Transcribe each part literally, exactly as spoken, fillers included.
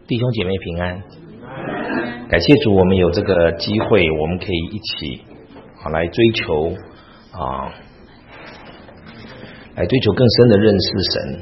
弟兄姐妹平安，感谢主，我们有这个机会，我们可以一起啊来追求啊，来追求更深的认识神。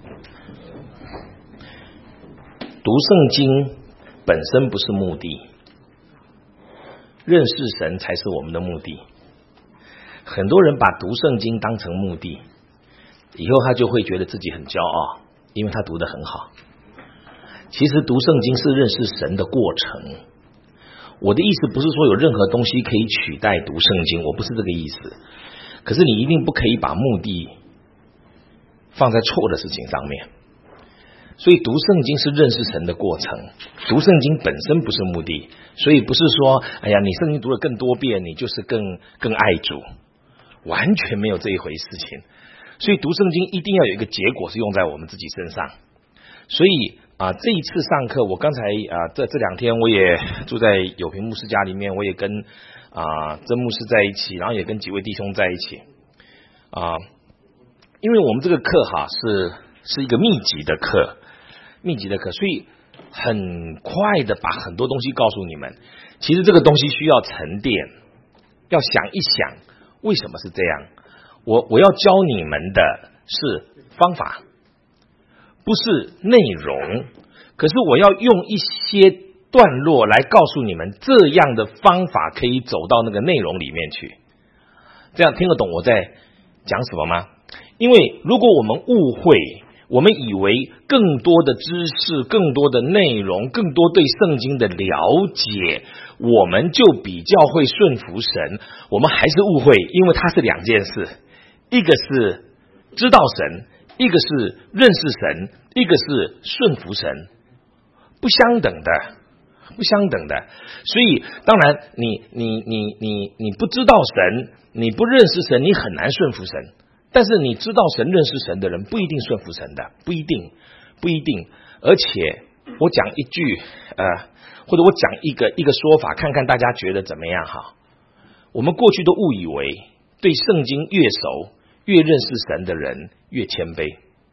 读圣经本身不是目的，认识神才是我们的目的。很多人把读圣经当成目的，以后他就会觉得自己很骄傲，因为他读得很好。其实读圣经是认识神的过程。我的意思不是说有任何东西可以取代读圣经，我不是这个意思。可是你一定不可以把目的放在错的事情上面。所以读圣经是认识神的过程，读圣经本身不是目的。所以不是说哎呀，你圣经读了更多遍，你就是更更爱主，完全没有这一回事情。所以读圣经一定要有一个结果是用在我们自己身上。所以啊，这一次上课，我刚才啊这这两天我也住在有平牧师家里面，我也跟啊曾牧师在一起，然后也跟几位弟兄在一起啊，因为我们这个课哈是是一个密集的课，密集的课，所以很快的把很多东西告诉你们。其实这个东西需要沉淀，要想一想为什么是这样。我我要教你们的是方法，不是内容，可是我要用一些段落来告诉你们，这样的方法可以走到那个内容里面去。这样听得懂我在讲什么吗？因为如果我们误会，我们以为更多的知识、更多的内容、更多对圣经的了解，我们就比较会顺服神，我们还是误会，因为它是两件事，一个是知道神，一个是认识神，一个是顺服神，不相等的，不相等的。所以当然你你你你你不知道神，你不认识神，你很难顺服神。但是你知道神、认识神的人不一定顺服神的，不一定，不一定。而且我讲一句呃，或者我讲一个一个说法，看看大家觉得怎么样哈。我们过去都误以为对圣经越熟、越认识神的人越谦卑，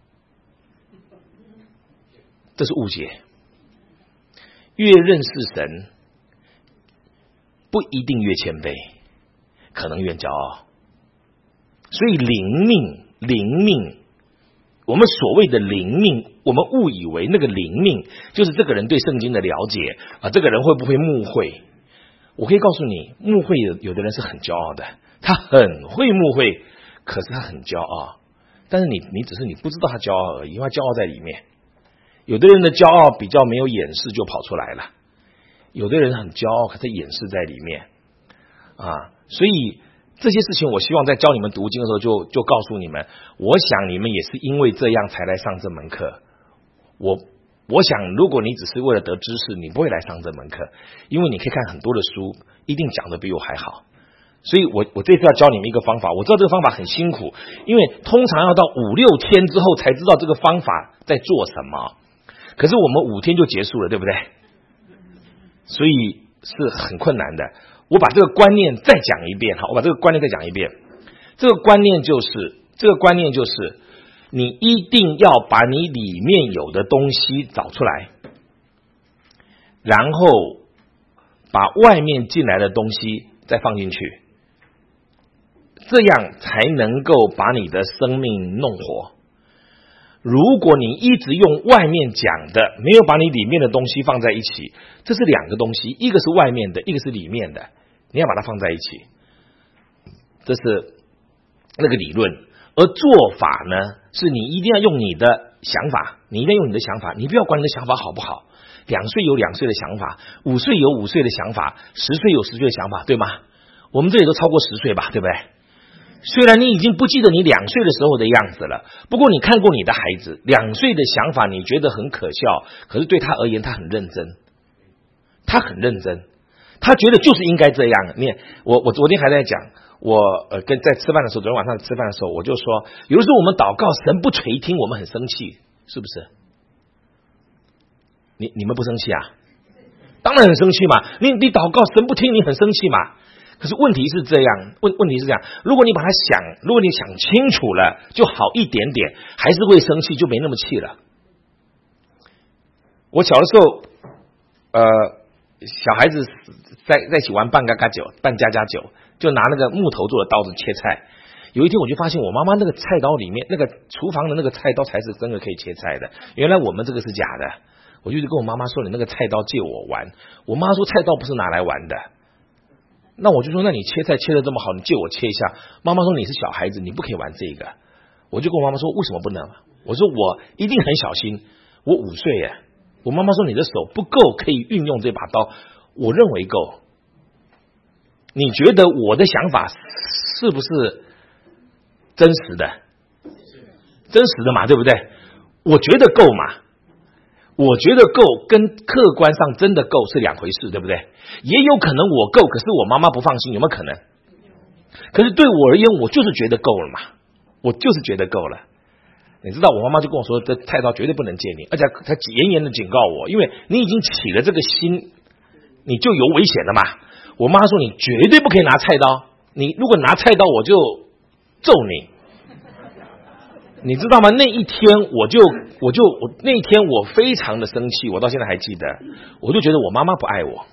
这是误解。越认识神不一定越谦卑，可能越骄傲。所以灵命，灵命，我们所谓的灵命，我们误以为那个灵命就是这个人对圣经的了解啊，这个人会不会牧会？我可以告诉你，牧会有有的人是很骄傲的，他很会牧会，可是他很骄傲。但是你你只是你不知道他骄傲而已，因为他骄傲在里面。有的人的骄傲比较没有掩饰就跑出来了，有的人很骄傲，可是掩饰在里面啊，所以。这些事情我希望在教你们读经的时候就就告诉你们，我想你们也是因为这样才来上这门课。我我想如果你只是为了得知识，你不会来上这门课，因为你可以看很多的书，一定讲得比我还好。所以我我这次要教你们一个方法，我知道这个方法很辛苦，因为通常要到五六天之后才知道这个方法在做什么，可是我们五天就结束了，对不对？所以是很困难的。我把这个观念再讲一遍，好，我把这个观念再讲一遍。这个观念就是，这个观念就是，你一定要把你里面有的东西找出来，然后把外面进来的东西再放进去，这样才能够把你的生命弄活。如果你一直用外面讲的，没有把你里面的东西放在一起，这是两个东西，一个是外面的，一个是里面的，你要把它放在一起，这是那个理论。而做法呢，是你一定要用你的想法，你一定要用你的想法，你不要管你的想法好不好。两岁有两岁的想法，五岁有五岁的想法，十岁有十岁的想法，对吗？我们这里都超过十岁吧，对不对？虽然你已经不记得你两岁的时候的样子了，不过你看过你的孩子，两岁的想法你觉得很可笑，可是对他而言他很认真，他很认真，他觉得就是应该这样。你我我昨天还在讲，我呃跟在吃饭的时候，昨天晚上吃饭的时候，我就说，有的时候我们祷告神不垂听，我们很生气，是不是？你你们不生气啊？当然很生气嘛，你你祷告神不听，你很生气嘛。可是问题是这样，问问题是这样，如果你把它想，如果你想清楚了，就好一点点，还是会生气，就没那么气了。 我小的时候，呃，小孩子在在一起玩扮家家酒，扮家家酒，就拿那个木头做的刀子切菜。有一天我就发现我妈妈那个菜刀里面，那个厨房的那个菜刀才是真的可以切菜的。原来我们这个是假的。我就跟我妈妈说：“你那个菜刀借我玩。”我妈说：“菜刀不是拿来玩的。”那我就说：“那你切菜切得这么好，你借我切一下。”妈妈说：“你是小孩子，你不可以玩这个。”我就跟我妈妈说：“为什么不能？”我说：“我一定很小心。我五岁耶。”我妈妈说：“你的手不够可以运用这把刀。”我认为够。你觉得我的想法是不是真实的？真实的嘛，对不对？我觉得够嘛。我觉得够跟客观上真的够是两回事，对不对？也有可能我够，可是我妈妈不放心，有没有可能？可是对我而言，我就是觉得够了嘛，我就是觉得够了。你知道，我妈妈就跟我说，这菜刀绝对不能借你，而且她严严的警告我，因为你已经起了这个心，你就有危险了嘛。我妈说，你绝对不可以拿菜刀，你如果拿菜刀，我就揍你。你知道吗？那一天我就我就我那一天我非常的生气，我到现在还记得，我就觉得我妈妈不爱我。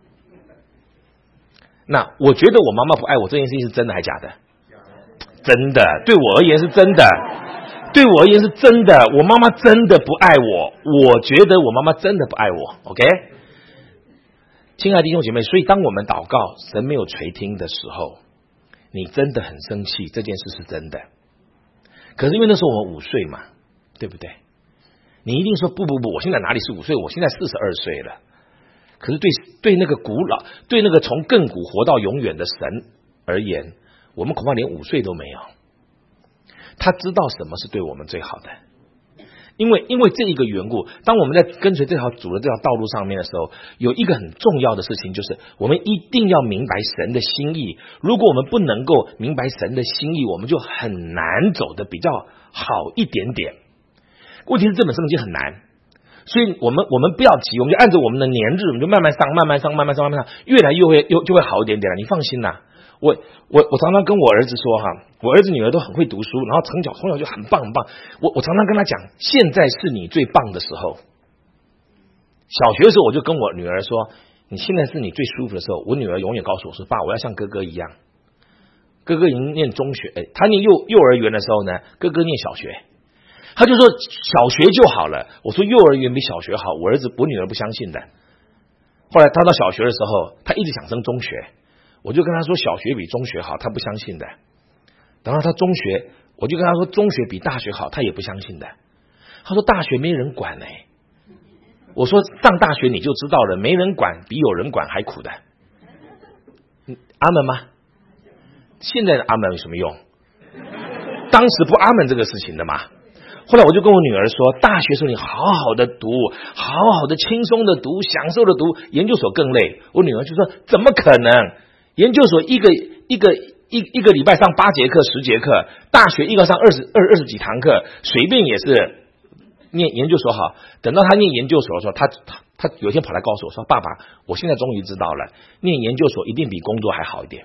那我觉得我妈妈不爱我这件事情是真的还是假的？真的，对我而言是真的，对我而言是真的。我妈妈真的不爱我，我觉得我妈妈真的不爱我。OK， 亲爱的弟兄姐妹，所以当我们祷告神没有垂听的时候，你真的很生气，这件事是真的。可是因为那时候我们五岁嘛，对不对？你一定说不不不，我现在哪里是五岁？我现在四十二岁了。可是对对那个古老，对那个从亘古活到永远的神而言，我们恐怕连五岁都没有。他知道什么是对我们最好的，因为因为这一个缘故，当我们在跟随这条主的这条道路上面的时候，有一个很重要的事情，就是我们一定要明白神的心意。如果我们不能够明白神的心意，我们就很难走得比较好一点点。问题是这本圣经很难，所以我们我们不要急，我们就按照我们的年日，我们就慢慢上，慢慢上，慢慢上，慢慢上，越来越会又就会好一点点了。你放心啦。我我我常常跟我儿子说哈，我儿子女儿都很会读书，然后从小从小就很棒很棒。我我常常跟他讲，现在是你最棒的时候。小学的时候我就跟我女儿说，你现在是你最舒服的时候。我女儿永远告诉我说，爸，我要像哥哥一样。哥哥已经念中学，哎，他念幼幼儿园的时候呢，哥哥念小学，他就说小学就好了。我说幼儿园比小学好，我儿子我女儿不相信的。后来他到小学的时候，他一直想升中学。我就跟他说小学比中学好，他不相信的。等到他中学，我就跟他说中学比大学好，他也不相信的。他说大学没人管呢、欸。我说上大学你就知道了，没人管比有人管还苦的。阿门吗？现在的阿门有什么用？当时不阿门这个事情的嘛。后来我就跟我女儿说，大学时候你好好的读，好好的轻松的读，享受的读，研究所更累。我女儿就说怎么可能？研究所一个一个一一个礼拜上八节课十节课，大学一个上二十二二十几堂课，随便也是念研究所好。等到他念研究所的时候，他他他有一天跑来告诉我说，爸爸，我现在终于知道了，念研究所一定比工作还好一点。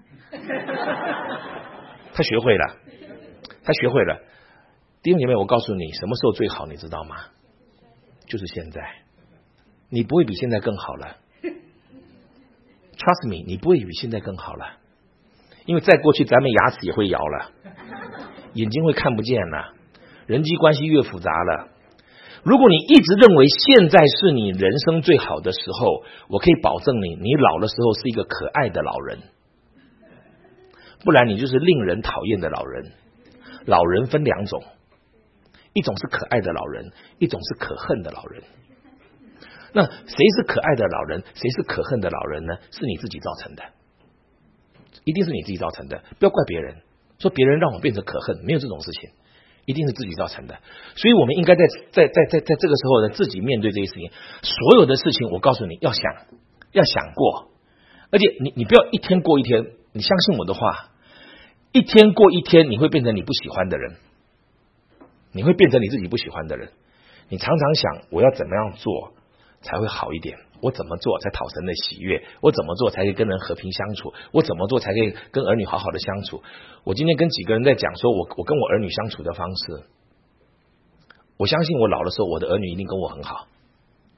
他学会了，他学会了。弟兄姐妹，我告诉你，什么时候最好，你知道吗？就是现在。你不会比现在更好了。Trust me， 你不会比现在更好了，因为再过去咱们牙齿也会摇了，眼睛会看不见了，人际关系越复杂了。如果你一直认为现在是你人生最好的时候，我可以保证你，你老的时候是一个可爱的老人，不然你就是令人讨厌的老人。老人分两种，一种是可爱的老人，一种是可恨的老人。那谁是可爱的老人，谁是可恨的老人呢？是你自己造成的，一定是你自己造成的，不要怪别人，说别人让我变成可恨，没有这种事情，一定是自己造成的。所以我们应该在在在在在这个时候呢，自己面对这些事情，所有的事情，我告诉你要想，要想过，而且你你不要一天过一天，你相信我的话，一天过一天，你会变成你不喜欢的人，你会变成你自己不喜欢的人。你常常想，我要怎么样做才会好一点？我怎么做才讨神的喜悦？我怎么做才可以跟人和平相处？我怎么做才可以跟儿女好好的相处？我今天跟几个人在讲说我我跟我儿女相处的方式，我相信我老的时候，我的儿女一定跟我很好，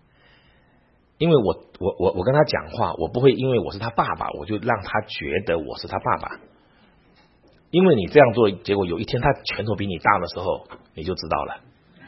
因为我我我我跟他讲话，我不会因为我是他爸爸，我就让他觉得我是他爸爸。因为你这样做，结果有一天他拳头比你大的时候，你就知道了。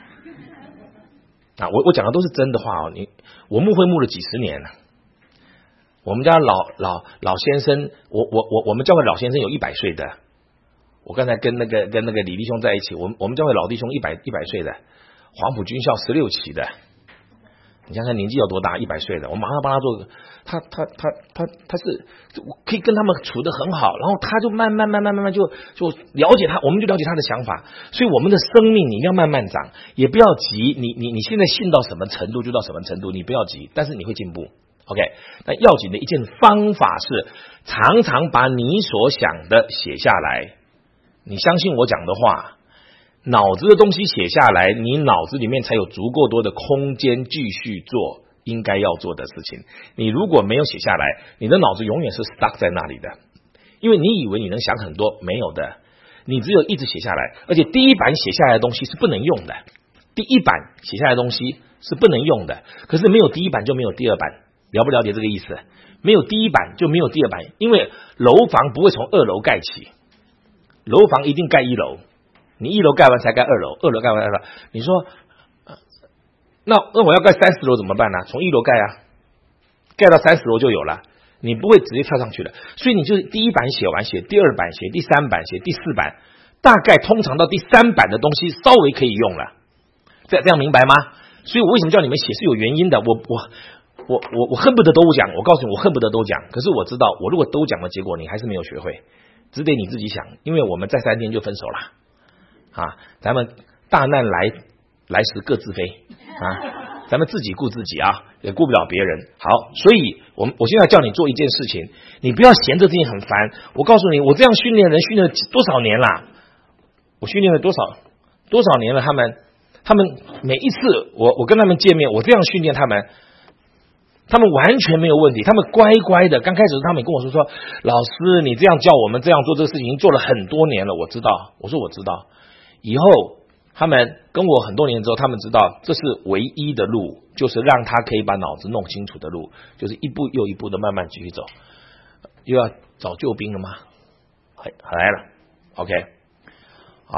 啊，我我讲的都是真的话哦。你我牧会牧了几十年了，我们家老老老先生，我我我我们教会老先生有一百岁的。我刚才跟那个跟那个李弟兄在一起，我们我们教会老弟兄一百一百岁的，黄埔军校十六期的。你想想年纪有多大，一百岁的，我马上帮他做，他他他他他是我可以跟他们处得很好，然后他就慢慢慢慢慢慢就就了解他，我们就了解他的想法。所以我们的生命你要慢慢长，也不要急，你你你现在信到什么程度就到什么程度，你不要急，但是你会进步。OK， 那要紧的一件方法是常常把你所想的写下来，你相信我讲的话。脑子的东西写下来，你脑子里面才有足够多的空间继续做应该要做的事情。你如果没有写下来，你的脑子永远是 stuck 在那里的，因为你以为你能想很多，没有的，你只有一直写下来，而且第一版写下来的东西是不能用的，第一版写下来的东西是不能用的，可是没有第一版就没有第二版，了不了解这个意思？没有第一版就没有第二版，因为楼房不会从二楼盖起，楼房一定盖一楼。你一楼盖完才盖二楼，二楼盖完二楼，你说，呃、那那我要盖三十楼怎么办呢？从一楼盖啊，盖到三十楼就有了，你不会直接跳上去的。所以你就是第一版写完，写第二版，写第三版，写第四版，大概通常到第三版的东西稍微可以用了，这这样明白吗？所以我为什么叫你们写是有原因的。我我我我我恨不得都讲，我告诉你，我恨不得都讲。可是我知道，我如果都讲了，结果你还是没有学会，只得你自己想，因为我们再三天就分手了。啊，咱们大难来来时各自飞啊，咱们自己顾自己啊，也顾不了别人。好，所以我我现在叫你做一件事情，你不要嫌这事情很烦。我告诉你，我这样训练人训练了多少年啦？我训练了多少多少年了？他们他们每一次我我跟他们见面，我这样训练他们，他们完全没有问题，他们乖乖的。刚开始他们跟我说说，老师你这样叫我们这样做这个事情，已经做了很多年了。我知道，我说我知道。以后他们跟我很多年之后，他们知道这是唯一的路，就是让他可以把脑子弄清楚的路，就是一步又一步的慢慢继续走。又要找救兵了吗？来了 ，OK， 好，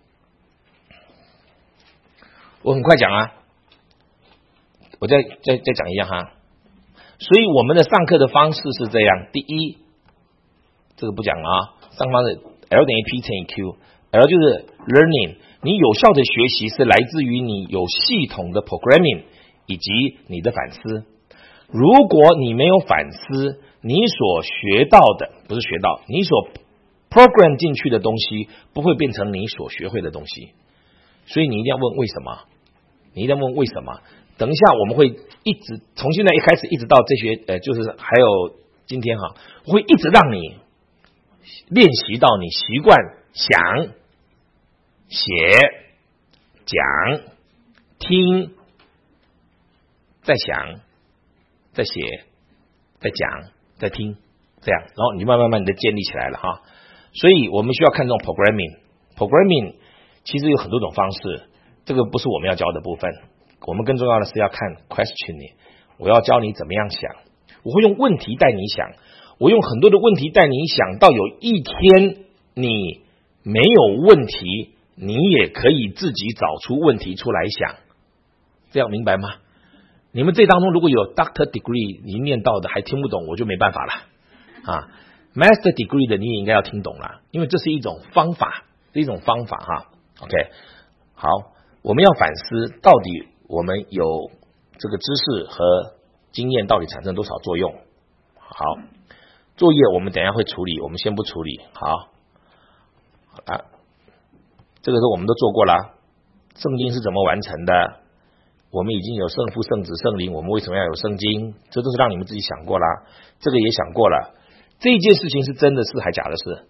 我很快讲啊，我再再再讲一样哈。所以我们的上课的方式是这样：第一，这个不讲啊，上方的 L 等于 P 乘以 Q。L 就是 learning， 你有效的学习是来自于你有系统的 programming 以及你的反思。如果你没有反思，你所学到的不是学到，你所 program 进去的东西不会变成你所学会的东西。所以你一定要问为什么，你一定要问为什么。等一下我们会一直从现在一开始一直到这学呃，就是还有今天哈，我会一直让你练习到你习惯想。写、讲、听，再想、再写、再讲、再听，这样，然后你慢慢慢的建立起来了哈。所以我们需要看重 programming。programming 其实有很多种方式，这个不是我们要教的部分。我们更重要的是要看 questioning。我要教你怎么样想，我会用问题带你想，我用很多的问题带你想到有一天你没有问题。你也可以自己找出问题出来想，这样明白吗？你们这当中如果有 Doctor Degree 你念到的还听不懂，我就没办法了啊。Master Degree 的你也应该要听懂了，因为这是一种方法，是一种方法哈。OK， 好，我们要反思到底我们有这个知识和经验到底产生多少作用。好，作业我们等一下会处理，我们先不处理。好，好了。这个是我们都做过了，圣经是怎么完成的？我们已经有圣父、圣子、圣灵，我们为什么要有圣经？这都是让你们自己想过了，这个也想过了。这件事情是真的事还假的事？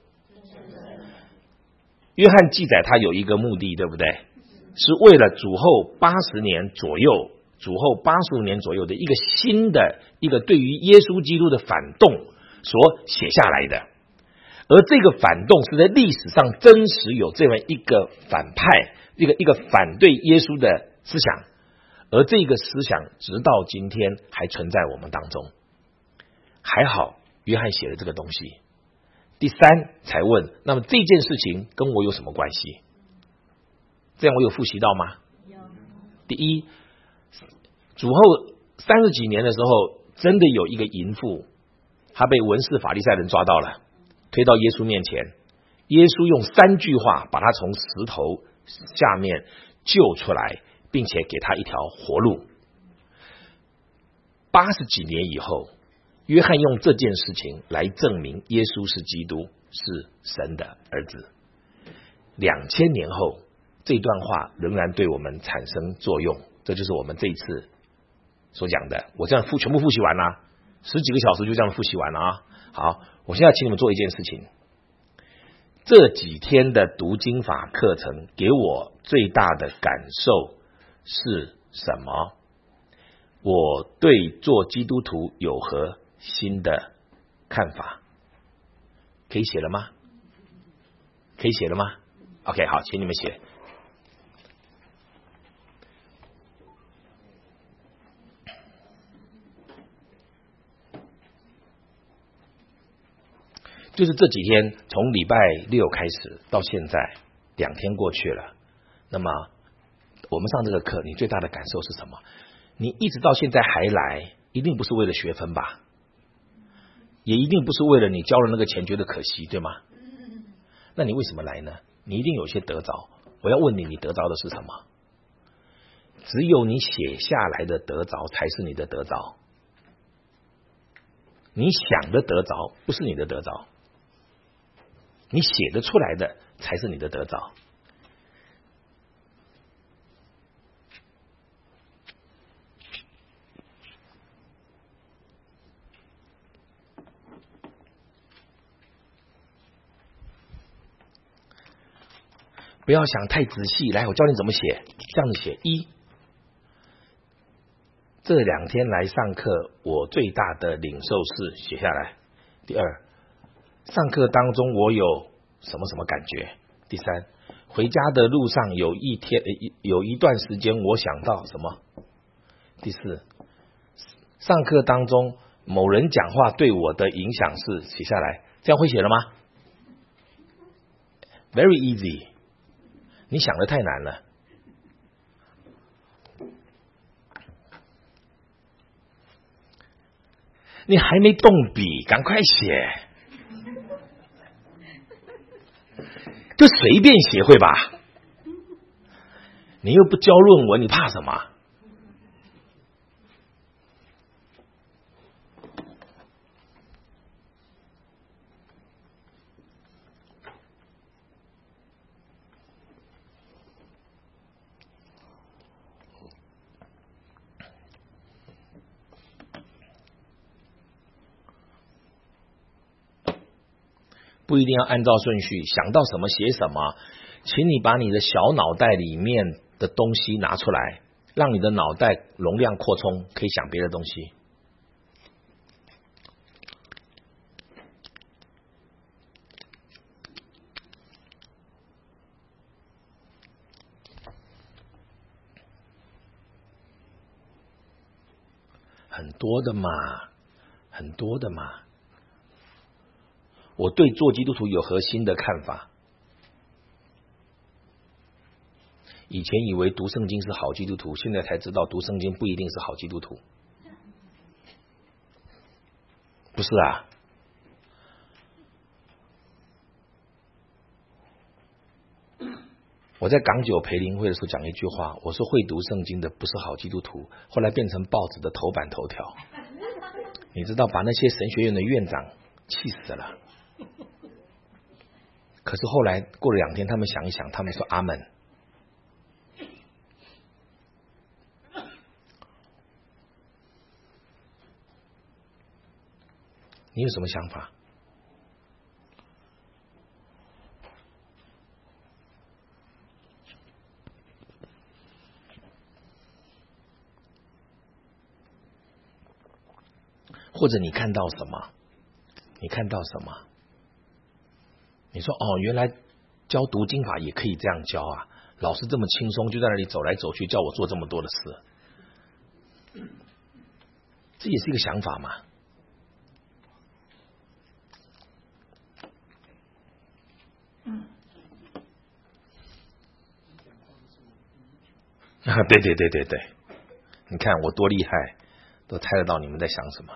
约翰记载他有一个目的，对不对？是为了主后八十年左右，主后八十五年左右的一个新的一个对于耶稣基督的反动所写下来的。而这个反动是在历史上真实有这么一个反派，一个一个反对耶稣的思想， 而这个思想直到今天还存在我们当中。还好约翰写了这个东西。第三才问，那么这件事情跟我有什么关系？这样我有复习到吗？第一，主后三十几年的时候，真的有一个淫妇，她被文士法利赛人抓到了，推到耶稣面前，耶稣用三句话把她从石头下面救出来，并且给她一条活路。八十几年以后，约翰用这件事情来证明耶稣是基督，是神的儿子。两千年后，这段话仍然对我们产生作用，这就是我们这一次所讲的。我这样复全部复习完了，十几个小时就这样复习完了啊！好，我现在请你们做一件事情。这几天的读经法课程给我最大的感受是什么？我对做基督徒有何新的看法？可以写了吗？可以写了吗？ OK， 好，请你们写。就是这几天，从礼拜六开始到现在，两天过去了。那么我们上这个课，你最大的感受是什么？你一直到现在还来，一定不是为了学分吧？也一定不是为了你交了那个钱觉得可惜，对吗？那你为什么来呢？你一定有些得着。我要问你，你得着的是什么？只有你写下来的得着才是你的得着。你想的得着不是你的得着，你写得出来的才是你的得着。不要想太仔细，来，我教你怎么写。这样子写：一，这两天来上课，我最大的领受是写下来。第二，上课当中我有什么什么感觉。第三，回家的路上有一天有一段时间我想到什么。第四，上课当中某人讲话对我的影响是写下来。这样会写了吗？ Very easy。你想的太难了。你还没动笔，赶快写，就随便写会吧？你又不交论文，你怕什么？不一定要按照顺序，想到什么写什么，请你把你的小脑袋里面的东西拿出来，让你的脑袋容量扩充，可以想别的东西。很多的嘛，很多的嘛。我对做基督徒有何新的看法？以前以为读圣经是好基督徒，现在才知道读圣经不一定是好基督徒。不是啊？我在港九培灵会的时候讲一句话，我说会读圣经的不是好基督徒，后来变成报纸的头版头条。你知道把那些神学院的院长气死了。可是后来过了两天，他们想一想，他们说阿门。你有什么想法？或者你看到什么？你看到什么？你说哦，原来教读经法也可以这样教啊！老师这么轻松，就在那里走来走去，叫我做这么多的事。 这也是一个想法嘛。啊，对对对对对，你看我多厉害，都猜得到你们在想什么。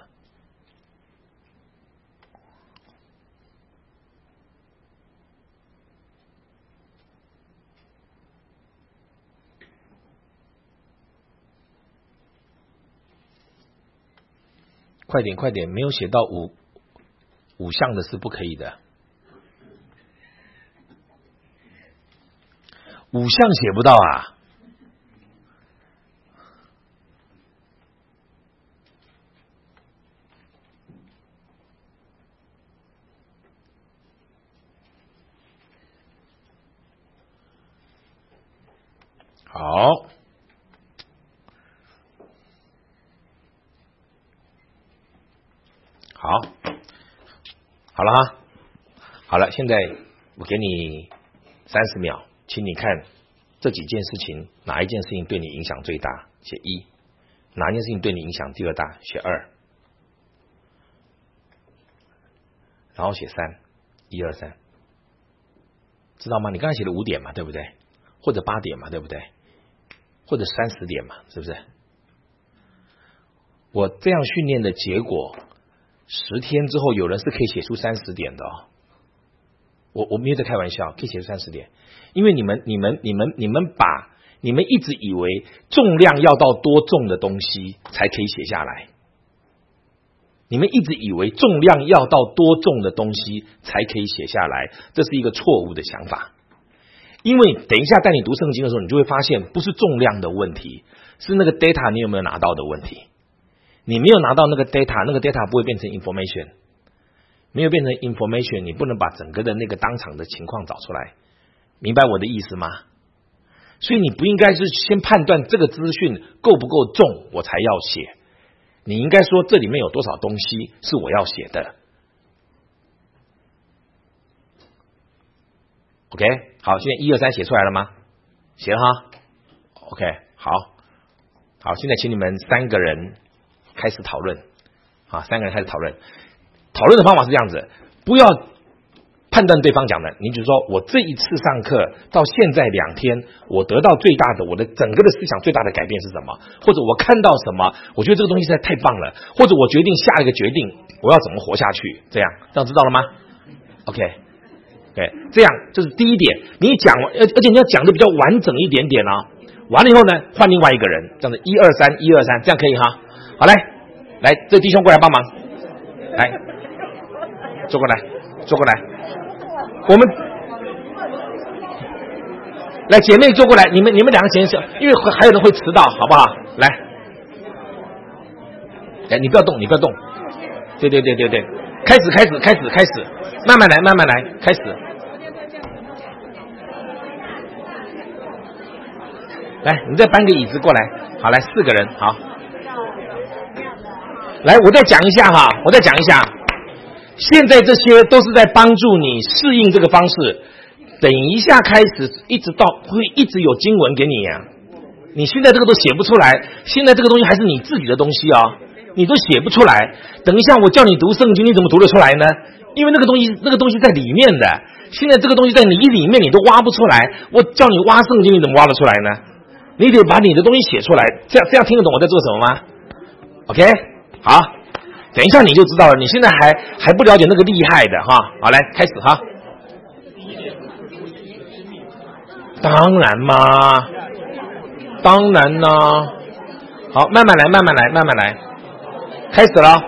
快点快点，没有写到五五项的是不可以的，五项写不到啊。好，好，好了哈，好了，现在我给你三十秒，请你看这几件事情哪一件事情对你影响最大，写一；哪一件事情对你影响第二大，写二，然后写三，一二三，知道吗？你刚才写了五点嘛，对不对？或者八点嘛，对不对？或者三十点嘛，是不是？我这样训练的结果，十天之后有人是可以写出三十点的哦。我我没有在开玩笑，可以写出三十点，因为你们你们你们你们把你们一直以为重量要到多重的东西才可以写下来，你们一直以为重量要到多重的东西才可以写下来，这是一个错误的想法。因为等一下带你读圣经的时候，你就会发现不是重量的问题，是那个 data 你有没有拿到的问题。你没有拿到那个 data， 那个 data 不会变成 information， 没有变成 information， 你不能把整个的那个当场的情况找出来，明白我的意思吗？所以你不应该是先判断这个资讯够不够重我才要写，你应该说这里面有多少东西是我要写的。OK， 好，现在一二三写出来了吗？写了哈。OK， 好，好，现在请你们三个人开始讨论，啊，三个人开始讨论。讨论的方法是这样子，不要判断对方讲的，你只说我这一次上课到现在两天，我得到最大的，我的整个的思想最大的改变是什么？或者我看到什么？我觉得这个东西实在太棒了，或者我决定下一个决定，我要怎么活下去？这样，这样知道了吗 ？OK。对，这样这是第一点，你讲，而而且你要讲的比较完整一点点啊。完了以后呢，换另外一个人，这样子一二三一二三，这样可以哈。好，来，来，这弟兄过来帮忙，来，坐过来，坐过来，我们来姐妹坐过来，你们你们两个先生，因为还有人会迟到，好不好？来，哎，你不要动，你不要动，对对对对对，开始开始开始开始。慢慢来，慢慢来，开始。来，你再搬个椅子过来。好，来四个人，好。来，我再讲一下哈，我再讲一下。现在这些都是在帮助你适应这个方式。等一下开始，一直到会一直有经文给你呀、啊。你现在这个都写不出来，现在这个东西还是你自己的东西哦，你都写不出来。等一下我叫你读圣经，你怎么读得出来呢？因为那个东西，那个东西在里面的，现在这个东西在你里面，你都挖不出来。我叫你挖圣经，你怎么挖得出来呢？你得把你的东西写出来，这样这样听得懂我在做什么吗 ？OK， 好，等一下你就知道了。你现在还还不了解那个厉害的哈。好，来开始哈。当然嘛，当然呢。好，慢慢来，慢慢来，慢慢来，开始了。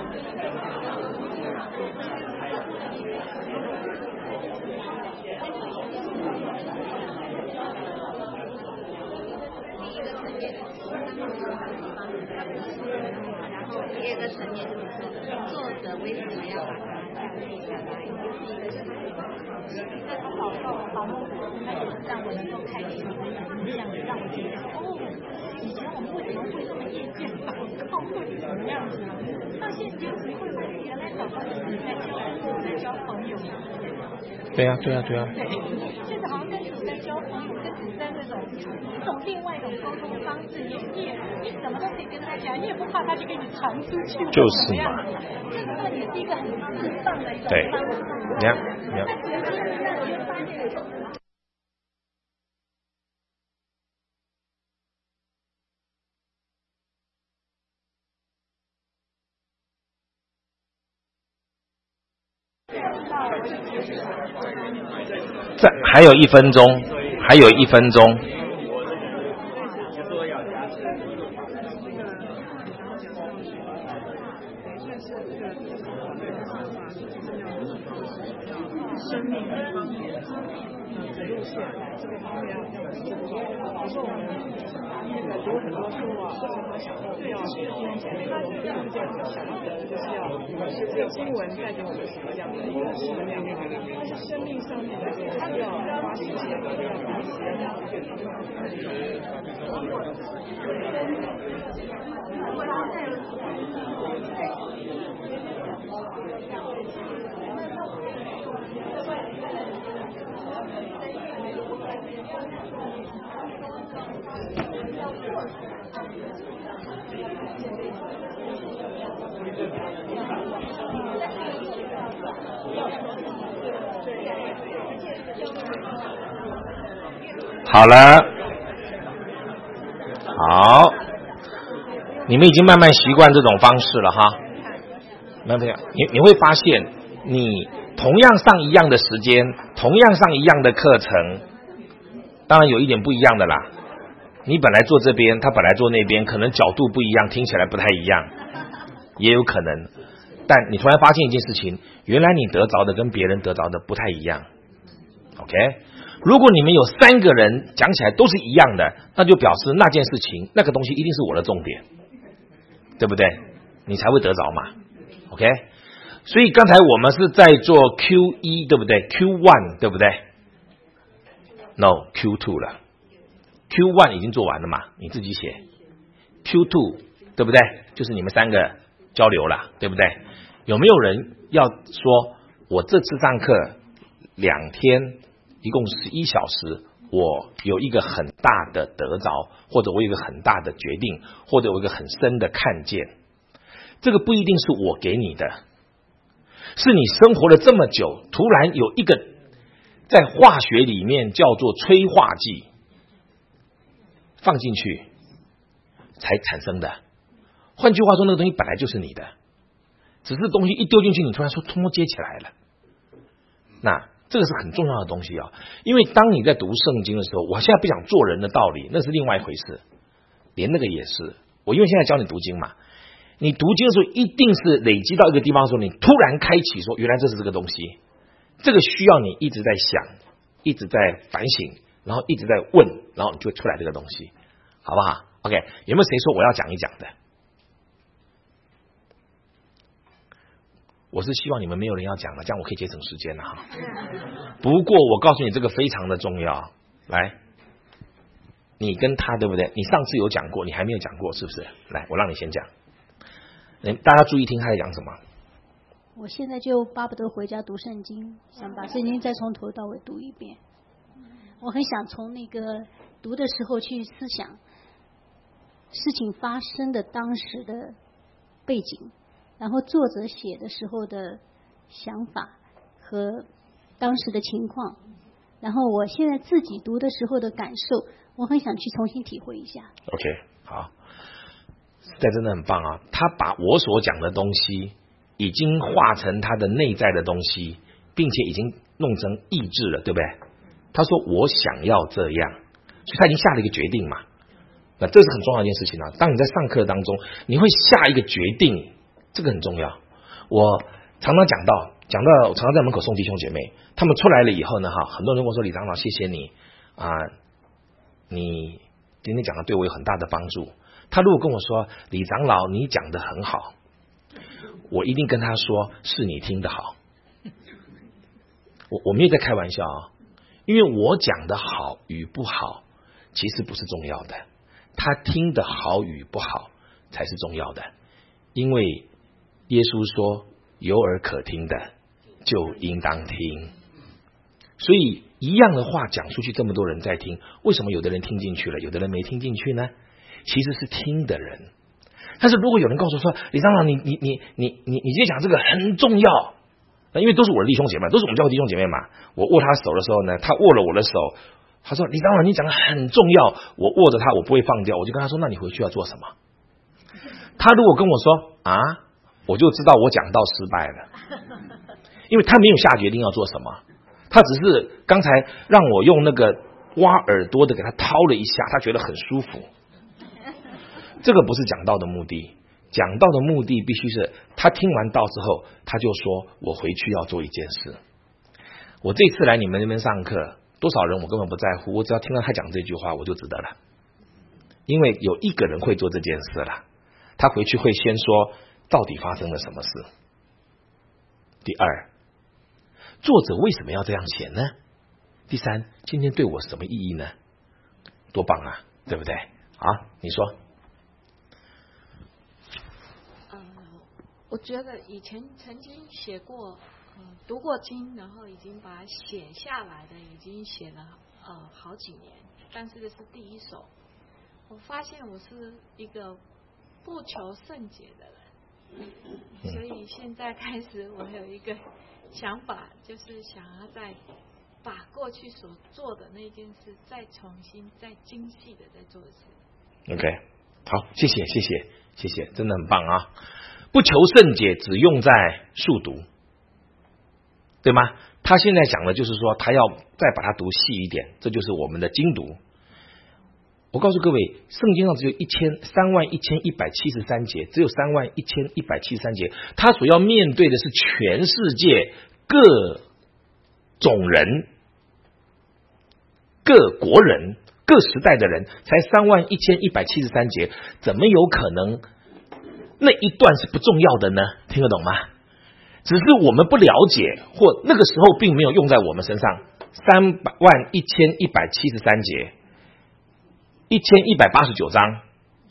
对呀、啊，对呀、啊，对呀、啊。 对，现在好像跟你在交朋友，跟你在那种一种另外一种沟通方式，你你你什么都可以跟他讲， 啊，你也不怕他就给你传出去， 就是嘛。 这个到底是一个很自放的一种对， 方式。 你看，你看。再还有一分钟，还有一分钟。 生命的方面，的路线这个方面要要很注重。比如说我们那个读很多书啊，或者他想要要弟兄姐妹的东西，这样想要的就是要是这个经文带给我们什么样的一个力量，但是生命上面的需要花时间，要花时好了，好，你们已经慢慢习惯这种方式了哈。慢慢，你你会发现，你同样上一样的时间，同样上一样的课程，当然有一点不一样的啦。你本来坐这边，他本来坐那边，可能角度不一样，听起来不太一样，也有可能。但你突然发现一件事情，原来你得着的跟别人得着的不太一样。OK， 如果你们有三个人讲起来都是一样的，那就表示那件事情那个东西一定是我的重点，对不对？你才会得着嘛。OK， 所以刚才我们是在做 Q 一 对不对？ Q 一 对不对？ No Q 二 了。 Q 一 已经做完了嘛，你自己写。 Q 二 对不对？就是你们三个交流了，对不对？有没有人要说我这次上课两天一共十一小时，我有一个很大的得着，或者我有一个很大的决定，或者我有一个很深的看见？这个不一定是我给你的，是你生活了这么久，突然有一个在化学里面叫做催化剂放进去才产生的。换句话说，那个东西本来就是你的，只是东西一丢进去，你突然说通通接起来了。那这个是很重要的东西啊，因为当你在读圣经的时候，我现在不讲做人的道理，那是另外一回事，连那个也是。我因为现在教你读经嘛，你读经的时候一定是累积到一个地方的时候，你突然开启说原来这是这个东西，这个需要你一直在想，一直在反省，然后一直在问，然后你就会出来这个东西，好不好 ？OK， 有没有谁说我要讲一讲的？我是希望你们没有人要讲了，这样我可以节省时间了哈。不过我告诉你，这个非常的重要。来，你跟他对不对？你上次有讲过，你还没有讲过，是不是？来，我让你先讲。大家注意听他在讲什么。 我现在就巴不得回家读圣经，想把圣经再从头到尾读一遍。我很想从那个读的时候去思想事情发生的当时的背景，然后作者写的时候的想法和当时的情况，然后我现在自己读的时候的感受，我很想去重新体会一下。 OK， 好，这真的很棒啊！他把我所讲的东西已经化成他的内在的东西，并且已经弄成意志了，对不对？他说我想要这样，所以他已经下了一个决定嘛。那这是很重要的一件事情啊！当你在上课当中，你会下一个决定，这个很重要。我常常讲到，讲到我常常在门口送弟兄姐妹，他们出来了以后呢，哈，很多人跟我说：“李长老，谢谢你啊、呃，你今天讲的对我有很大的帮助。”他如果跟我说：“李长老，你讲的很好。”我一定跟他说：“是你听得好。”我我没有在开玩笑啊，因为我讲的好与不好其实不是重要的，他听的好与不好才是重要的。因为耶稣说有耳可听的就应当听，所以一样的话讲出去，这么多人在听，为什么有的人听进去了，有的人没听进去呢？其实是听的人， 但是如果有人告诉我说，李长老，你你你你你你今天讲这个很重要，因为都是我的弟兄姐妹，都是我们教会弟兄姐妹嘛。我握他手的时候呢，他握了我的手，他说李长老，你讲的很重要，我握着他，我不会放掉。我就跟他说，那你回去要做什么？他如果跟我说啊，我就知道我讲道失败了，因为他没有下决定要做什么，他只是刚才让我用那个挖耳朵的给他掏了一下，他觉得很舒服。这个不是讲道的目的，讲道的目的必须是他听完道之后，他就说我回去要做一件事。我这次来你们那边上课，多少人我根本不在乎，我只要听到他讲这句话我就值得了，因为有一个人会做这件事了，他回去会先说到底发生了什么事。第二，作者为什么要这样写呢？第三，今天对我什么意义呢？多棒啊，对不对？啊，你说。 我觉得以前曾经写过，呃，读过经，然后已经把它写下来的，已经写了呃好几年，但是这是第一首。我发现我是一个不求甚解的人，所以现在开始我有一个想法，就是想要再把过去所做的那件事再重新、再精细的再做一次。 OK， 好，谢谢，谢谢，谢谢，真的很棒啊！不求甚解，只用在速读，对吗？他现在讲的就是说，他要再把它读细一点，这就是我们的精读。我告诉各位，圣经上只有一千三万一千一百七十三节，只有三万一千一百七十三节，他所要面对的是全世界各种人、各国人、各时代的人，才三万一千一百七十三节，怎么有可能那一段是不重要的呢？听得懂吗？只是我们不了解，或那个时候并没有用在我们身上。三万一千一百七十三节，一千一百八十九章，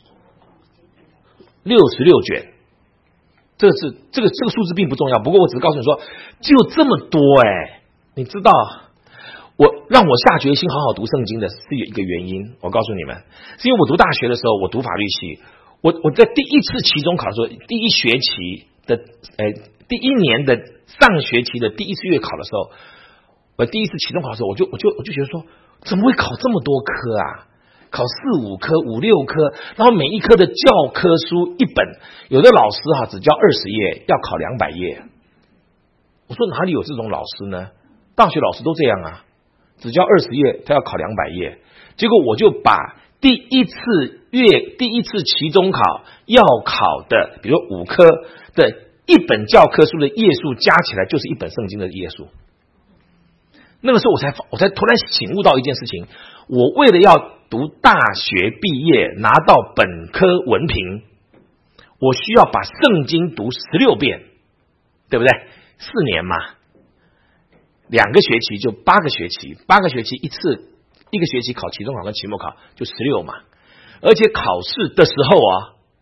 六十六卷，这个是这个这个数字并不重要。不过我只是告诉你说，就这么多哎，你知道，我让我下决心好好读圣经的是有一个原因。我告诉你们，是因为我读大学的时候，我读法律系。我我在第一次期中考的时候，第一学期的呃第一年的上学期的第一次月考的时候，我第一次期中考的时候，我就我就我就觉得说，怎么会考这么多科啊？考四五科、五六科，然后每一科的教科书一本，有的老师哈、啊、只教二十页，要考两百页。我说哪里有这种老师呢？大学老师都这样啊，只教二十页，他要考两百页。结果我就把第一次月第一次期中考要考的，比如五科的一本教科书的页数加起来，就是一本圣经的页数。那个时候我才我才突然醒悟到一件事情，我为了要读大学毕业拿到本科文凭，我需要把圣经读十六遍，对不对？四年嘛，两个学期就八个学期，八个学期一次，一个学期考期中考跟期末考就十六嘛。而且考试的时候啊，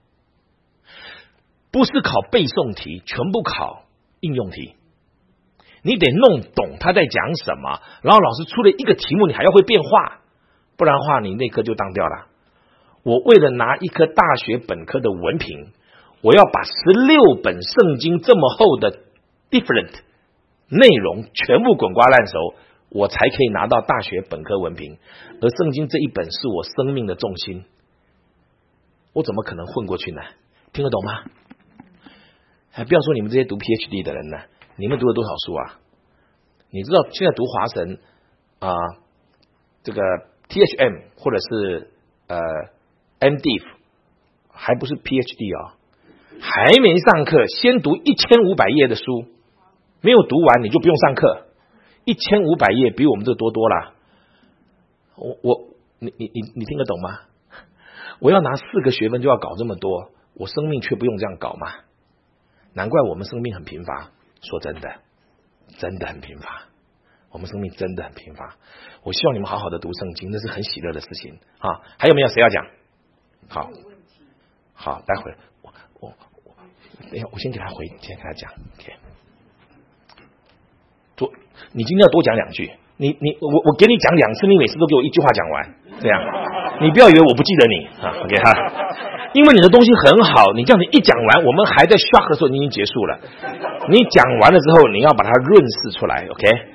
不是考背诵题，全部考应用题。你得弄懂他在讲什么，然后老师出了一个题目，你还要会变化，不然的话你那科就当掉了。我为了拿一科大学本科的文凭，我要把十六本圣经这么厚的 different 内容全部滚瓜烂熟，我才可以拿到大学本科文凭。而圣经这一本是我生命的重心，我怎么可能混过去呢？听得懂吗？还不要说你们这些读 P H D 的人呢，你们读了多少书啊？你知道现在读华神啊、呃，这个 T H M 或者是呃 M Div 还不是 P H D 啊、哦，还没上课，先读一千五百页的书，没有读完你就不用上课。一千五百页比我们这多多啦。我我你你你你听得懂吗？我要拿四个学分就要搞这么多，我生命却不用这样搞嘛？难怪我们生命很贫乏。说真的，真的很贫乏，我们生命真的很贫乏。我希望你们好好的读圣经，那是很喜乐的事情啊！还有没有谁要讲？好，好，待会我我我，等一下我先给他回，先给他讲。OK， 多，你今天要多讲两句。你你我我给你讲两次，你每次都给我一句话讲完，这样，你不要以为我不记得你啊。OK 哈， 因为你的东西很好，你这样子一讲完，我们还在 shock 的时候，你已经结束了。你讲完了之后，你要把它润饰出来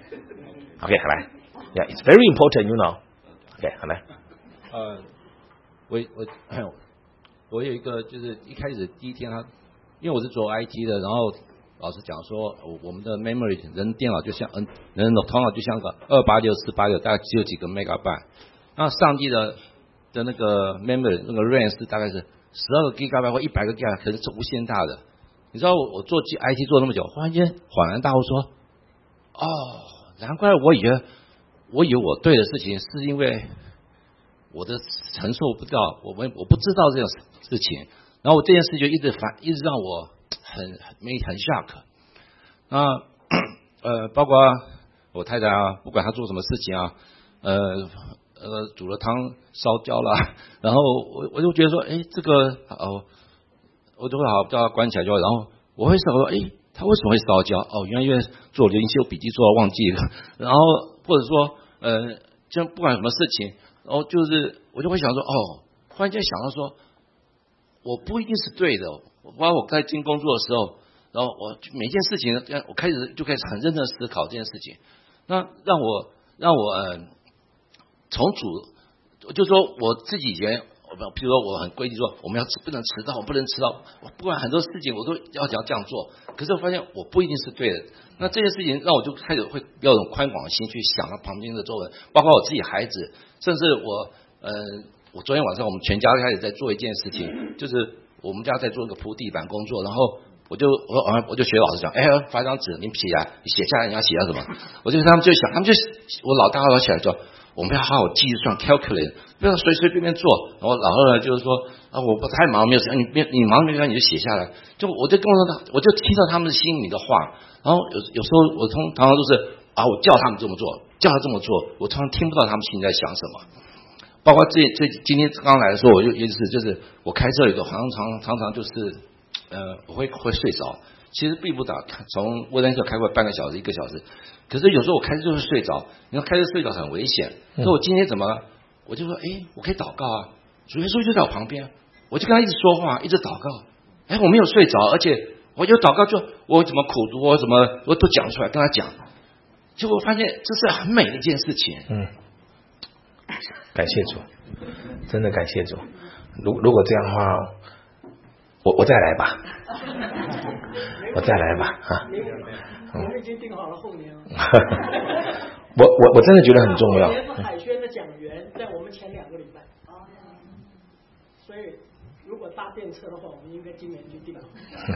，OK？OK， 好来 ，Yeah, it's very important, you know. OK， 好来。 呃，我我我有一个就是一开始第一天他，因为我是做 I T 的，然后老师讲说，我们的 memory 人电脑就像嗯，人的头脑就像个二八六四八六，大概只有几个 megabyte。那上帝的的那个 memory 那个 RAM 是大概是十二个 gigabyte 或一百个 gigabyte， 可能是无限大的。你知道我我做 I T 做那么久，忽然间恍然大悟说，哦，难怪我以为我以为我对的事情是因为我的承受不到，我们我不知道这种事情，然后我这件事就一直烦，一直让我很没很 shock。那呃，包括我太太啊，不管她做什么事情啊，呃呃，煮了汤烧焦了，然后我我就觉得说，哎，这个哦，我就会好叫她关起来就好，然后我会想说，哎，她为什么会烧焦？哦，原来因为做灵修笔记做了忘记了，然后或者说呃，就不管什么事情。然后就是我就会想说，哦，忽然间想到说，我不一定是对的。包括我在进工作的时候，然后我每件事情，我开始就开始很认真思考这件事情。那让我让我呃重组，就说我自己以前，比如说我很规定说我们要不能迟到，我不能迟到，不管很多事情我都要要这样做。可是我发现我不一定是对的。那这件事情让我就开始会要有宽广的心去想到旁边的周围，包括我自己孩子。甚至我，呃，我昨天晚上我们全家开始在做一件事情，就是我们家在做一个铺地板工作，然后我就我我就学老师讲，哎，发张纸，你写来，你写下来，你要写下什么？我就他们就想，他们就我老大老起来说，我们要好好计算 calculate， 不要随随便便做。然后老二呢就是说啊，我不太忙，没有时间，你你忙没关系，你就写下来。就我就跟我说，我就听到他们心里的话，然后有有时候我通常常都是。啊！我叫他们这么做，叫他这么做，我常常听不到他们心里在想什么。包括这这今天刚来的时候，我就也是就是我开车有个，好像常常常就是呃，我会会睡着。其实并不打，从威廉特开过半个小时一个小时，可是有时候我开车就会睡着。你看开车睡着很危险。所以我今天怎么，我就说，哎，我可以祷告啊，主耶稣就在我旁边，我就跟他一直说话，一直祷告。哎，我没有睡着，而且我就祷告，就我怎么苦读，我怎么我都讲出来跟他讲。结果发现这是很美的一件事情。 嗯，感谢主，真的感谢主。如如果这样的话，我我再来吧，我再来吧啊！ 我们已经定好了后年了。 我我我真的觉得很重要。 后年是海轩的讲员，在我们前两个礼拜。所以如果搭电车的话，我们应该今年就定了。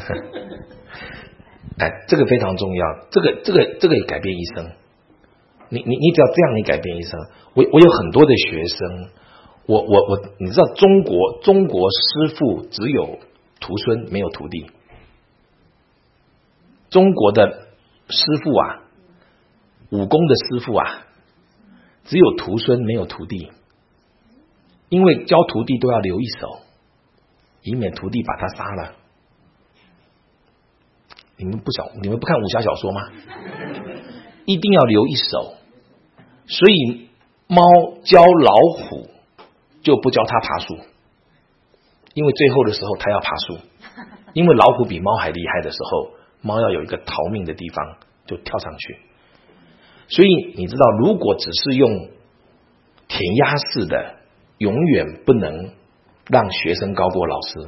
哎，这个非常重要，这个这个这个也改变一生。你你你只要这样，你改变一生。我我有很多的学生，我我我，你知道中国中国师父只有徒孙没有徒弟。中国的师父啊，武功的师父啊，只有徒孙没有徒弟，因为教徒弟都要留一手，以免徒弟把他杀了。你们不小，你们不看武侠小说吗？一定要留一手。所以猫教老虎就不教它爬树，因为最后的时候它要爬树，因为老虎比猫还厉害的时候，猫要有一个逃命的地方就跳上去。所以你知道，如果只是用填鸭式的，永远不能让学生高过老师。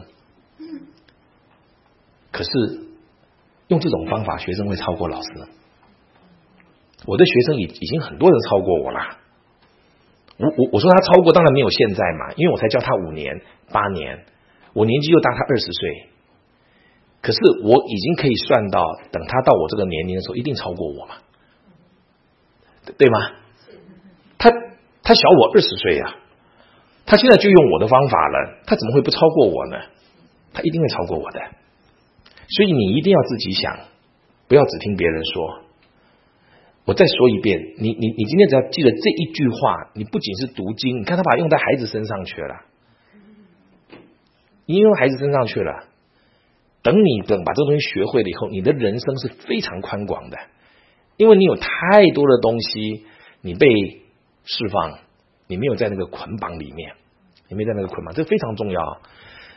可是用这种方法，学生会超过老师。我的学生已已经很多人超过我啦。我我我说他超过，当然没有现在嘛，因为我才教他五年八年，我年纪又大他二十岁。可是我已经可以算到，等他到我这个年龄的时候，一定超过我嘛，对吗？他他小我二十岁呀，他现在就用我的方法了，他怎么会不超过我呢？他一定会超过我的。所以你一定要自己想，不要只听别人说。我再说一遍，你你你今天只要记得这一句话，你不仅是读经，你看他把它用在孩子身上去了，你用孩子身上去了。等你等把这个东西学会了以后，你的人生是非常宽广的，因为你有太多的东西，你被释放，你没有在那个捆绑里面，你没有在那个捆绑，这非常重要。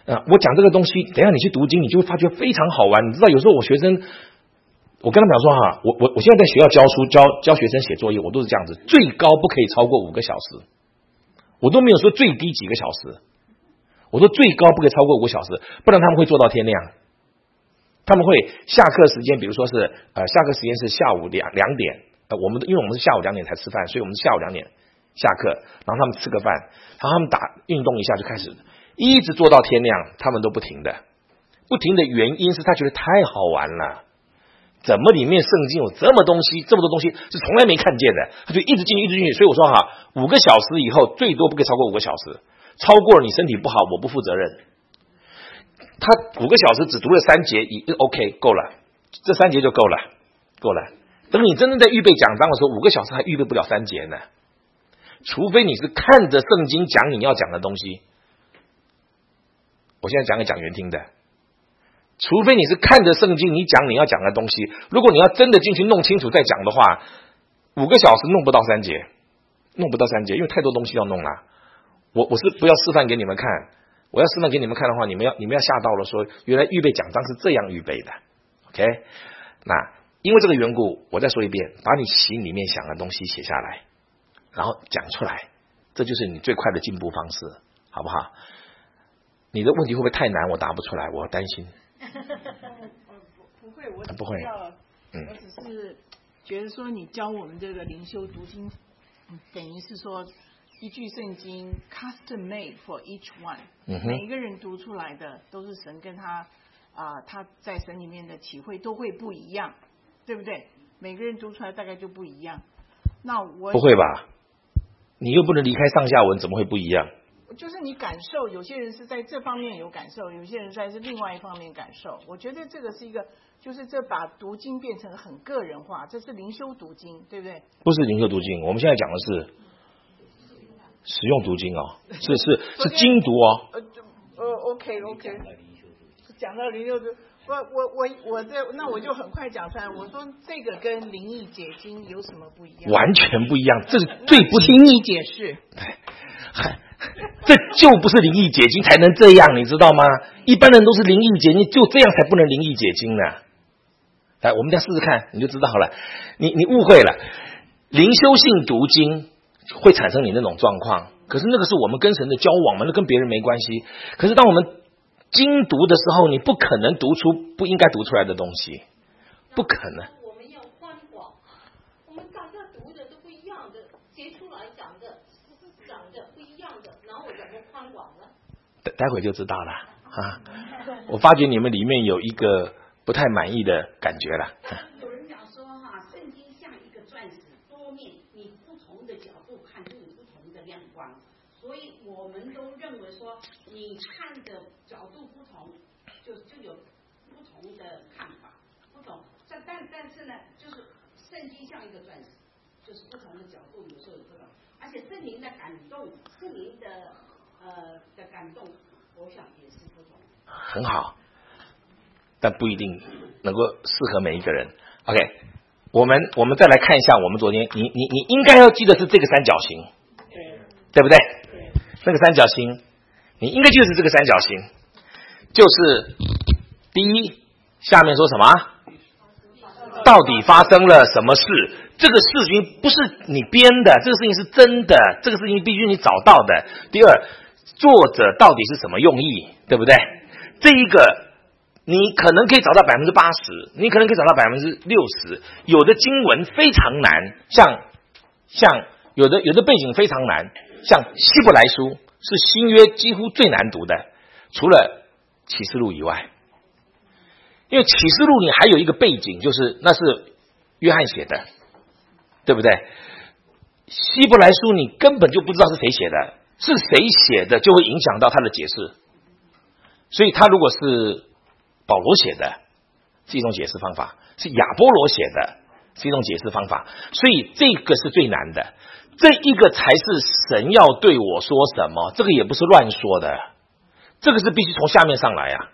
啊，我讲这个东西，等一下你去读经，你就会发觉非常好玩。你知道，有时候我学生，我跟他们讲说哈，我我我现在在学校教书，教教学生写作业，我都是这样子，最高不可以超过五个小时，我都没有说最低几个小时，我说最高不可以超过五个小时，不然他们会做到天亮。他们会下课时间，比如说是呃下课时间是下午两两点，呃我们因为我们是下午两点才吃饭，所以我们是下午两点下课，然后他们吃个饭，然后他们打运动一下就开始。一直做到天亮，他们都不停的，不停的原因是他觉得太好玩了。怎么里面圣经有这么东西，这么多东西是从来没看见的，他就一直进去，一直进去。所以我说哈，五个小时以后最多不可以超过五个小时，超过了你身体不好，我不负责任。他五个小时只读了三节，已 OK 够了，这三节就够了，够了。等你真正在预备讲章的时候，五个小时还预备不了三节呢，除非你是看着圣经讲你要讲的东西。我现在讲给讲员听的，除非你是看着圣经，你讲你要讲的东西。如果你要真的进去弄清楚再讲的话，五个小时弄不到三节，弄不到三节，因为太多东西要弄了。我我是不要示范给你们看，我要示范给你们看的话，你们要你们要吓到了，说原来预备讲章是这样预备的。OK， 那因为这个缘故，我再说一遍，把你心里面想的东西写下来，然后讲出来，这就是你最快的进步方式，好不好？你的问题会不会太难？我答不出来，我担心。 不不会，我不会。 嗯，我只是觉得说，你教我们这个灵修读经，等于是说一句圣经 custom made for each one，嗯、每一个人读出来的都是神跟他啊、呃、他在神里面的体会都会不一样，对不对？每个人读出来大概就不一样。那我不会吧？你又不能离开上下文，怎么会不一样？ 就是你感受，有些人是在这方面有感受，有些人在是另外一方面感受。我觉得这个是一个，就是这把读经变成很个人化，这是灵修读经，对不对？ 不是灵修读经，我们现在讲的是实用读经哦，是是是经读哦。 呃呃 ，OK OK， 讲到灵修读，我我我我这那我就很快讲出来，我说这个跟灵异解经有什么不一样？ 完全不一样，这是最不请你解释。 这就不是灵异解经才能这样，你知道吗？一般人都是灵异解经，就这样才不能灵异解经呢。来，我们再试试看，你就知道了。你你误会了，灵修性读经会产生你那种状况，可是那个是我们跟神的交往嘛，那跟别人没关系。可是当我们经读的时候，你不可能读出不应该读出来的东西，不可能。 我们要宽广，我们大家读的都不一样的，写出来讲的。讲的不一样的，然后我怎么宽广呢？ 待待会就知道了啊！我发觉你们里面有一个不太满意的感觉了。 有人讲说哈，圣经像一个钻石，多面，你不同的角度看就有不同的亮光，所以我们都认为说，你看的角度不同，就就有不同的看法，不同。但但但是呢，就是圣经像一个钻石，就是不同的角度有时候有不同。而且圣灵的感动，圣灵的呃的感动，我想也是不同。 很好，但不一定能够适合每一个人。OK， 我们我们再来看一下，我们昨天你你你应该要记得是这个三角形， 对， 对不对？对，那个三角形，你应该记得是这个三角形，就是第一，下面说什么？到底发生了什么事？这个事情不是你编的，这个事情是真的，这个事情必须你找到的。第二，作者到底是什么用意，对不对？这一个你可能可以找到百分之八十，你可能可以找到百分之六十。有的经文非常难，像像有的有的背景非常难，像希伯来书是新约几乎最难读的，除了启示录以外。因为启示录你还有一个背景，就是那是约翰写的。对不对？希伯来书你根本就不知道是谁写的，是谁写的就会影响到他的解释。所以他如果是保罗写的，是一种解释方法；是亚波罗写的，是一种解释方法。所以这个是最难的，这一个才是神要对我说什么，这个也不是乱说的，这个是必须从下面上来啊。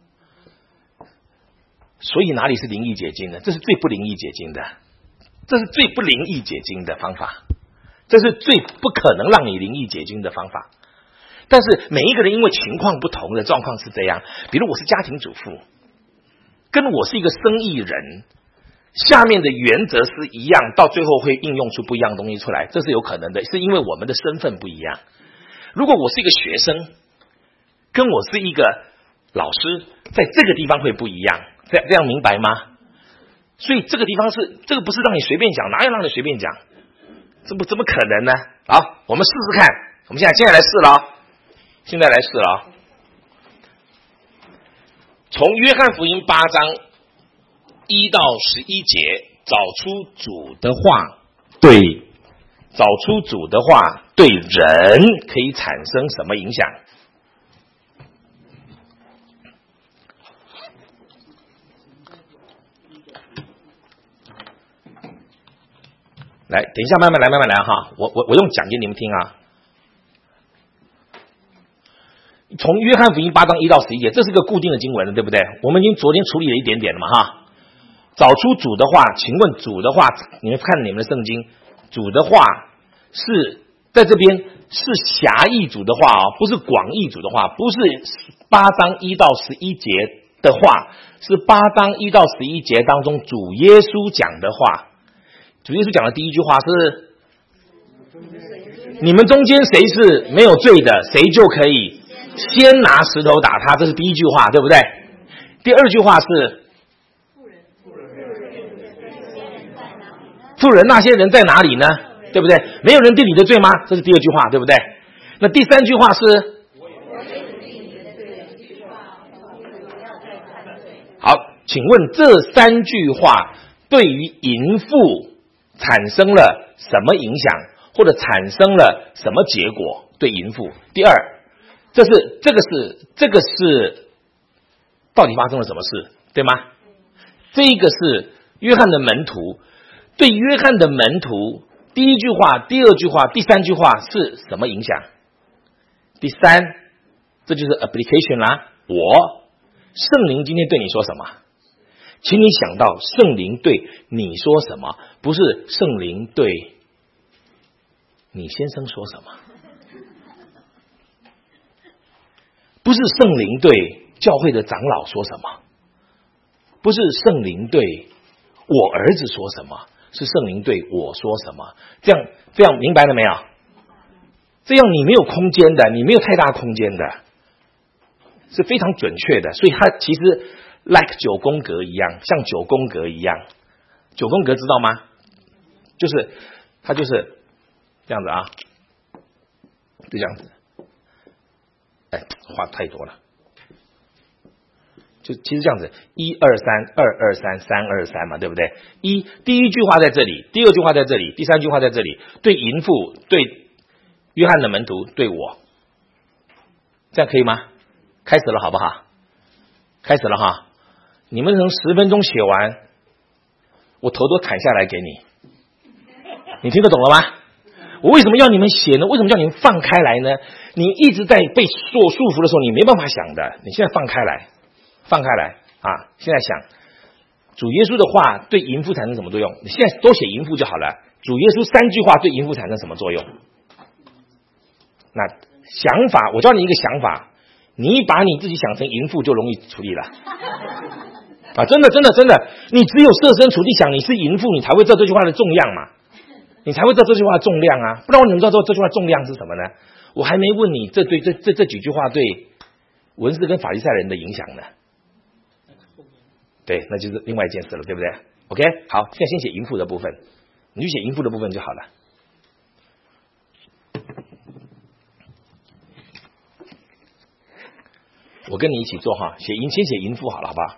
所以哪里是灵异解经的？这是最不灵异解经的。这是最不灵异解经的方法，这是最不可能让你灵异解经的方法。 但是每一个人因为情况不同的状况是这样，比如我是家庭主妇，跟我是一个生意人，下面的原则是一样，到最后会应用出不一样的东西出来，这是有可能的，是因为我们的身份不一样。如果我是一个学生，跟我是一个老师，在这个地方会不一样，这样这样明白吗？所以这个地方是，这个不是让你随便讲，哪有让你随便讲？这不怎么可能呢？好，我们试试看，我们现在现在来试了哦，现在来试了哦。从约翰福音八章一到十一节，找出主的话，对，找出主的话对人可以产生什么影响？来，等一下，慢慢来，慢慢来哈。我我我用讲给你们听啊。从约翰福音八章一到十一节，这是个固定的经文了，对不对？我们已经昨天处理了一点点了嘛哈。找出主的话，请问主的话，你们看你们的圣经，主的话是在这边是狭义主的话哦，不是广义主的话，不是八章一到十一节的话，是八章一到十一节当中主耶稣讲的话。主耶稣讲的第一句话是：你们中间谁是没有罪的，谁就可以先拿石头打他，这是第一句话，对不对？第二句话是：妇人那些人在哪里呢？对不对？没有人定你的罪吗？这是第二句话，对不对？那第三句话是：好，请问这三句话对于淫妇产生了什么影响，或者产生了什么结果？对淫妇，第二，这是这个是这个是到底发生了什么事，对吗？这个是约翰的门徒，对约翰的门徒，第一句话、第二句话、第三句话是什么影响？第三，这就是 application 啦。我圣灵今天对你说什么？请你想到圣灵对你说什么，不是圣灵对你先生说什么，不是圣灵对教会的长老说什么，不是圣灵对我儿子说什么，是圣灵对我说什么。这样这样明白了没有？这样你没有空间的，你没有太大空间的，是非常准确的。所以它其实 like 九宫格一样，像九宫格一样。九宫格知道吗？就是它就是这样子啊，就这样子。哎，话太多了。就其实这样子，一二三，二二三，三二三嘛，对不对？一第一句话在这里，第二句话在这里，第三句话在这里，对淫妇，对约翰的门徒，对我，这样可以吗？开始了好不好？开始了哈！你们能十分钟写完，我头都砍下来给你，你听得懂了吗？我为什么要你们写呢？为什么叫你们放开来呢？你一直在被束束缚的时候，你没办法想的。你现在放开来，放开来啊！现在想，主耶稣的话对淫妇产生什么作用？你现在都写淫妇就好了。主耶稣三句话对淫妇产生什么作用？那想法，我教你一个想法，你把你自己想成淫妇就容易处理了。啊，真的真的真的，你只有设身处地想你是淫妇，你才会知道这句话的重量嘛，你才会知道这句话的重量啊，不然你们知道这句话的重量是什么呢？我还没问你这对这这这几句话对文士跟法利赛人的影响呢。对，那就是另外一件事了，对不对 ？OK， 好，现在先写淫妇的部分，你就写淫妇的部分就好了。我跟你一起做哈，写淫先写淫妇好了，好不好？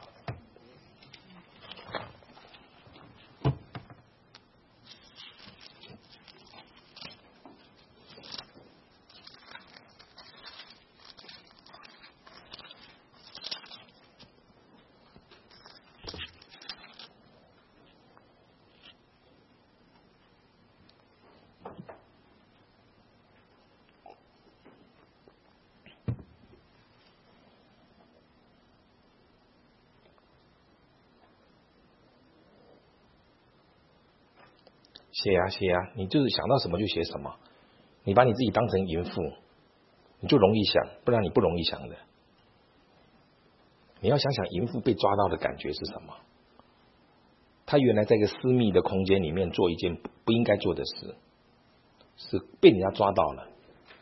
写呀写呀，你就是想到什么就写什么，你把你自己当成淫妇， 你就容易想，不然你不容易想的。你要想想淫妇被抓到的感觉是什么？他原来在一个私密的空间里面做一件不应该做的事，是被人家抓到了。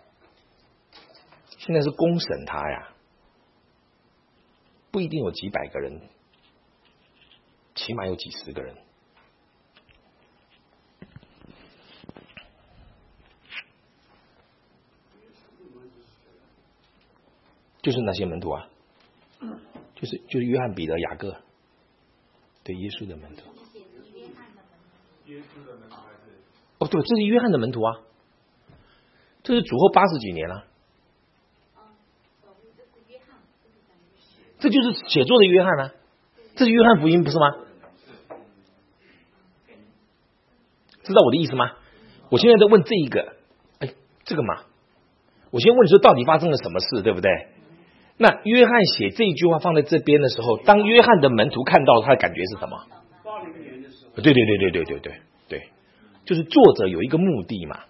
现在是公审他呀，不一定有几百个人，起码有几十个人。就是那些门徒啊，就是就是约翰、彼得、雅各，对耶稣的门徒。哦，对，这是约翰的门徒啊，这是主后八十几年了、啊。这就是写作的约翰啊，这是约翰福音不是吗？知道我的意思吗？我现在在问这一个，哎，这个嘛，我先问你说到底发生了什么事，对不对？那约翰写这一句话放在这边的时候，当约翰的门徒看到，他的感觉是什么？对对对对对对对对，就是作者有一个目的嘛。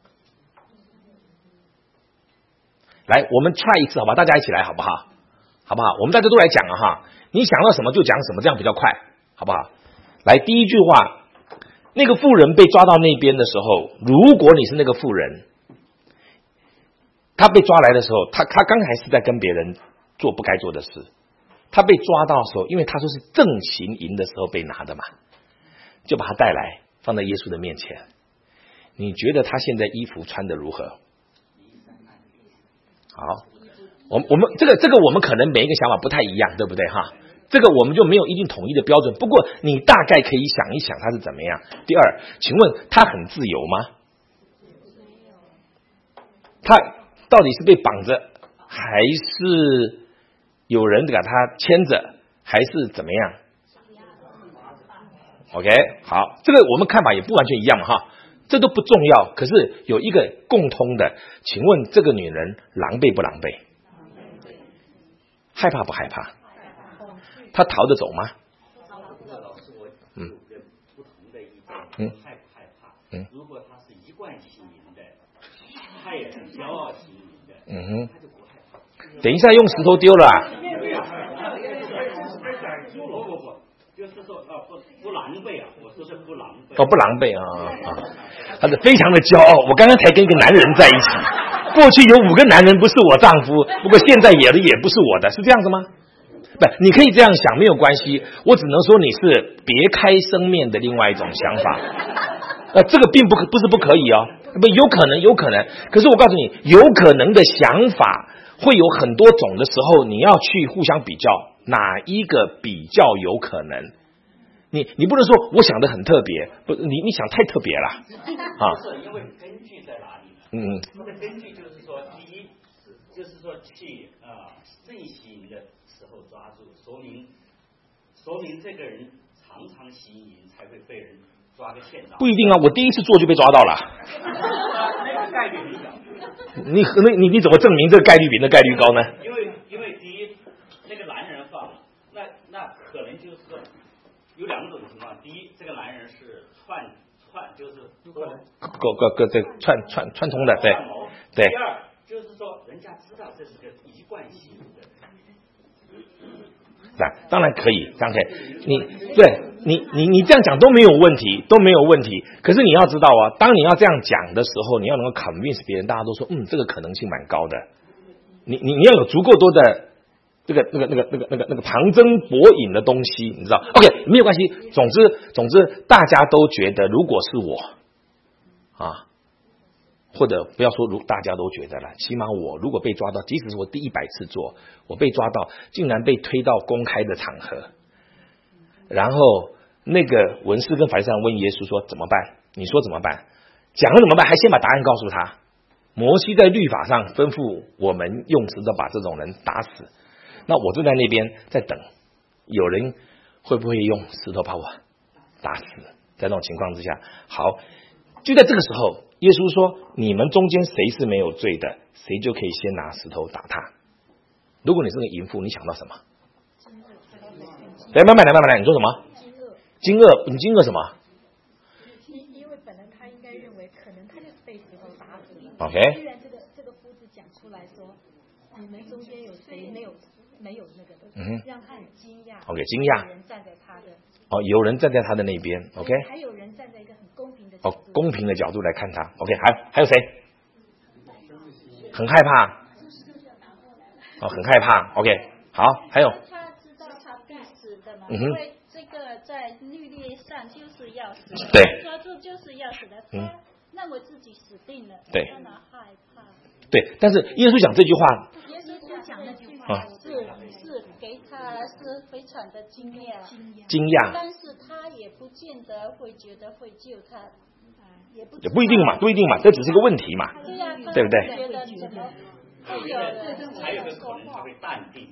来，我们 try 一次好吧，大家一起来好不好？好不好？我们大家都来讲啊哈，你想到什么就讲什么，这样比较快，好不好？来，第一句话，那个妇人被抓到那边的时候，如果你是那个妇人，他被抓来的时候，他他刚才是在跟别人做不该做的事。他被抓到的时候，因为他说是正行淫的时候被拿的嘛，就把他带来放在耶稣的面前。你觉得他现在衣服穿得如何？好，我我们这个这个我们可能每一个想法不太一样，对不对哈？这个我们就没有一定统一的标准。不过你大概可以想一想他是怎么样。第二，请问他很自由吗？他到底是被绑着，还是有人给他牵着，还是怎么样 ？OK， 好，这个我们看法也不完全一样哈，这都不重要。可是有一个共通的，请问这个女人狼狈不狼狈？害怕不害怕？她逃得走吗？嗯嗯嗯， 如果她是一贯行淫的，她也是骄傲行淫的， 嗯哼，等一下用石头丢了、啊。 不不不，就是说啊不不狼狈啊，我说是不狼狈。 哦，不狼狈啊啊，他是非常的骄傲。我刚刚才跟一个男人在一起，过去有五个男人不是我丈夫，不过现在也的也不是我的，是这样子吗？不，你可以这样想没有关系，我只能说你是别开生面的另外一种想法。呃，这个并不不是不可以哦，不有可能有可能，可是我告诉你，有可能的想法会有很多种的时候，你要去互相比较，哪一个比较有可能？你你不能说我想的很特别，不，你你想太特别了啊！ 不是因为根据在哪里？ 嗯， 它的根据就是说，第一，就是说去啊正行的时候抓住，说明说明这个人常常行淫才会被人抓个欠打。 不一定啊，我第一次做就被抓到了。 那个概率很小。 你那你你怎么证明这个概率比那概率高呢？ 因为因为第一，那个男人放了，那那可能就是说有两种情况，第一，这个男人是串串就是各各各这串串串通的，对对。 第二就是说，人家知道这是个一贯性的。 那当然可以，当然可以。你对你你你这样讲都没有问题，都没有问题。可是你要知道啊，当你要这样讲的时候，你要能够 convince 别人，大家都说嗯，这个可能性蛮高的。你你你要有足够多的这个那个那个那个那个那个旁征博引的东西，你知道 ？OK， 没有关系。总之总之，大家都觉得，如果是我啊。或者不要说如大家都觉得了，起码我如果被抓到，即使是我第一百次做，我被抓到，竟然被推到公开的场合，然后那个文士跟法利赛人问耶稣说怎么办？你说怎么办？讲了怎么办？还先把答案告诉他。摩西在律法上吩咐我们用石头把这种人打死，那我就在那边在等，有人会不会用石头把我打死？在这种情况之下，好，就在这个时候。耶稣说：“你们中间谁是没有罪的，谁就可以先拿石头打他。”如果你是个淫妇，你想到什么？来，慢慢来，慢慢来。你说什么？惊愕。你惊愕什么？ 因为本来他应该认为，可能他就是被石头打死了。 OK。 虽然这个这个夫子讲出来说， 没有那个的， 嗯哼， 让他很惊讶。 OK， 惊讶。 有人站在他的。 哦，有人站在他的那边 ，OK。 还有人站在一个很公平的角度。 哦，公平的角度来看他 ，OK。还还有谁？很害怕。哦，很害怕 ，OK。好，还有。 他知道他必死的嘛， 嗯哼， 因为这个在律例上就是要死的， 对， 抓住就是要死的， 嗯， 他认为自己死定了， 对， 他哪害怕？ 对，但是耶稣讲这句话， 耶稣讲那句话是、啊、是给他是非常的惊讶， 惊讶， 但是他也不见得会觉得会救他，也不也不一定嘛，不一定嘛，这只是个问题嘛， 对呀、 对不对？ 觉得怎么会有人还有个可能他会淡定。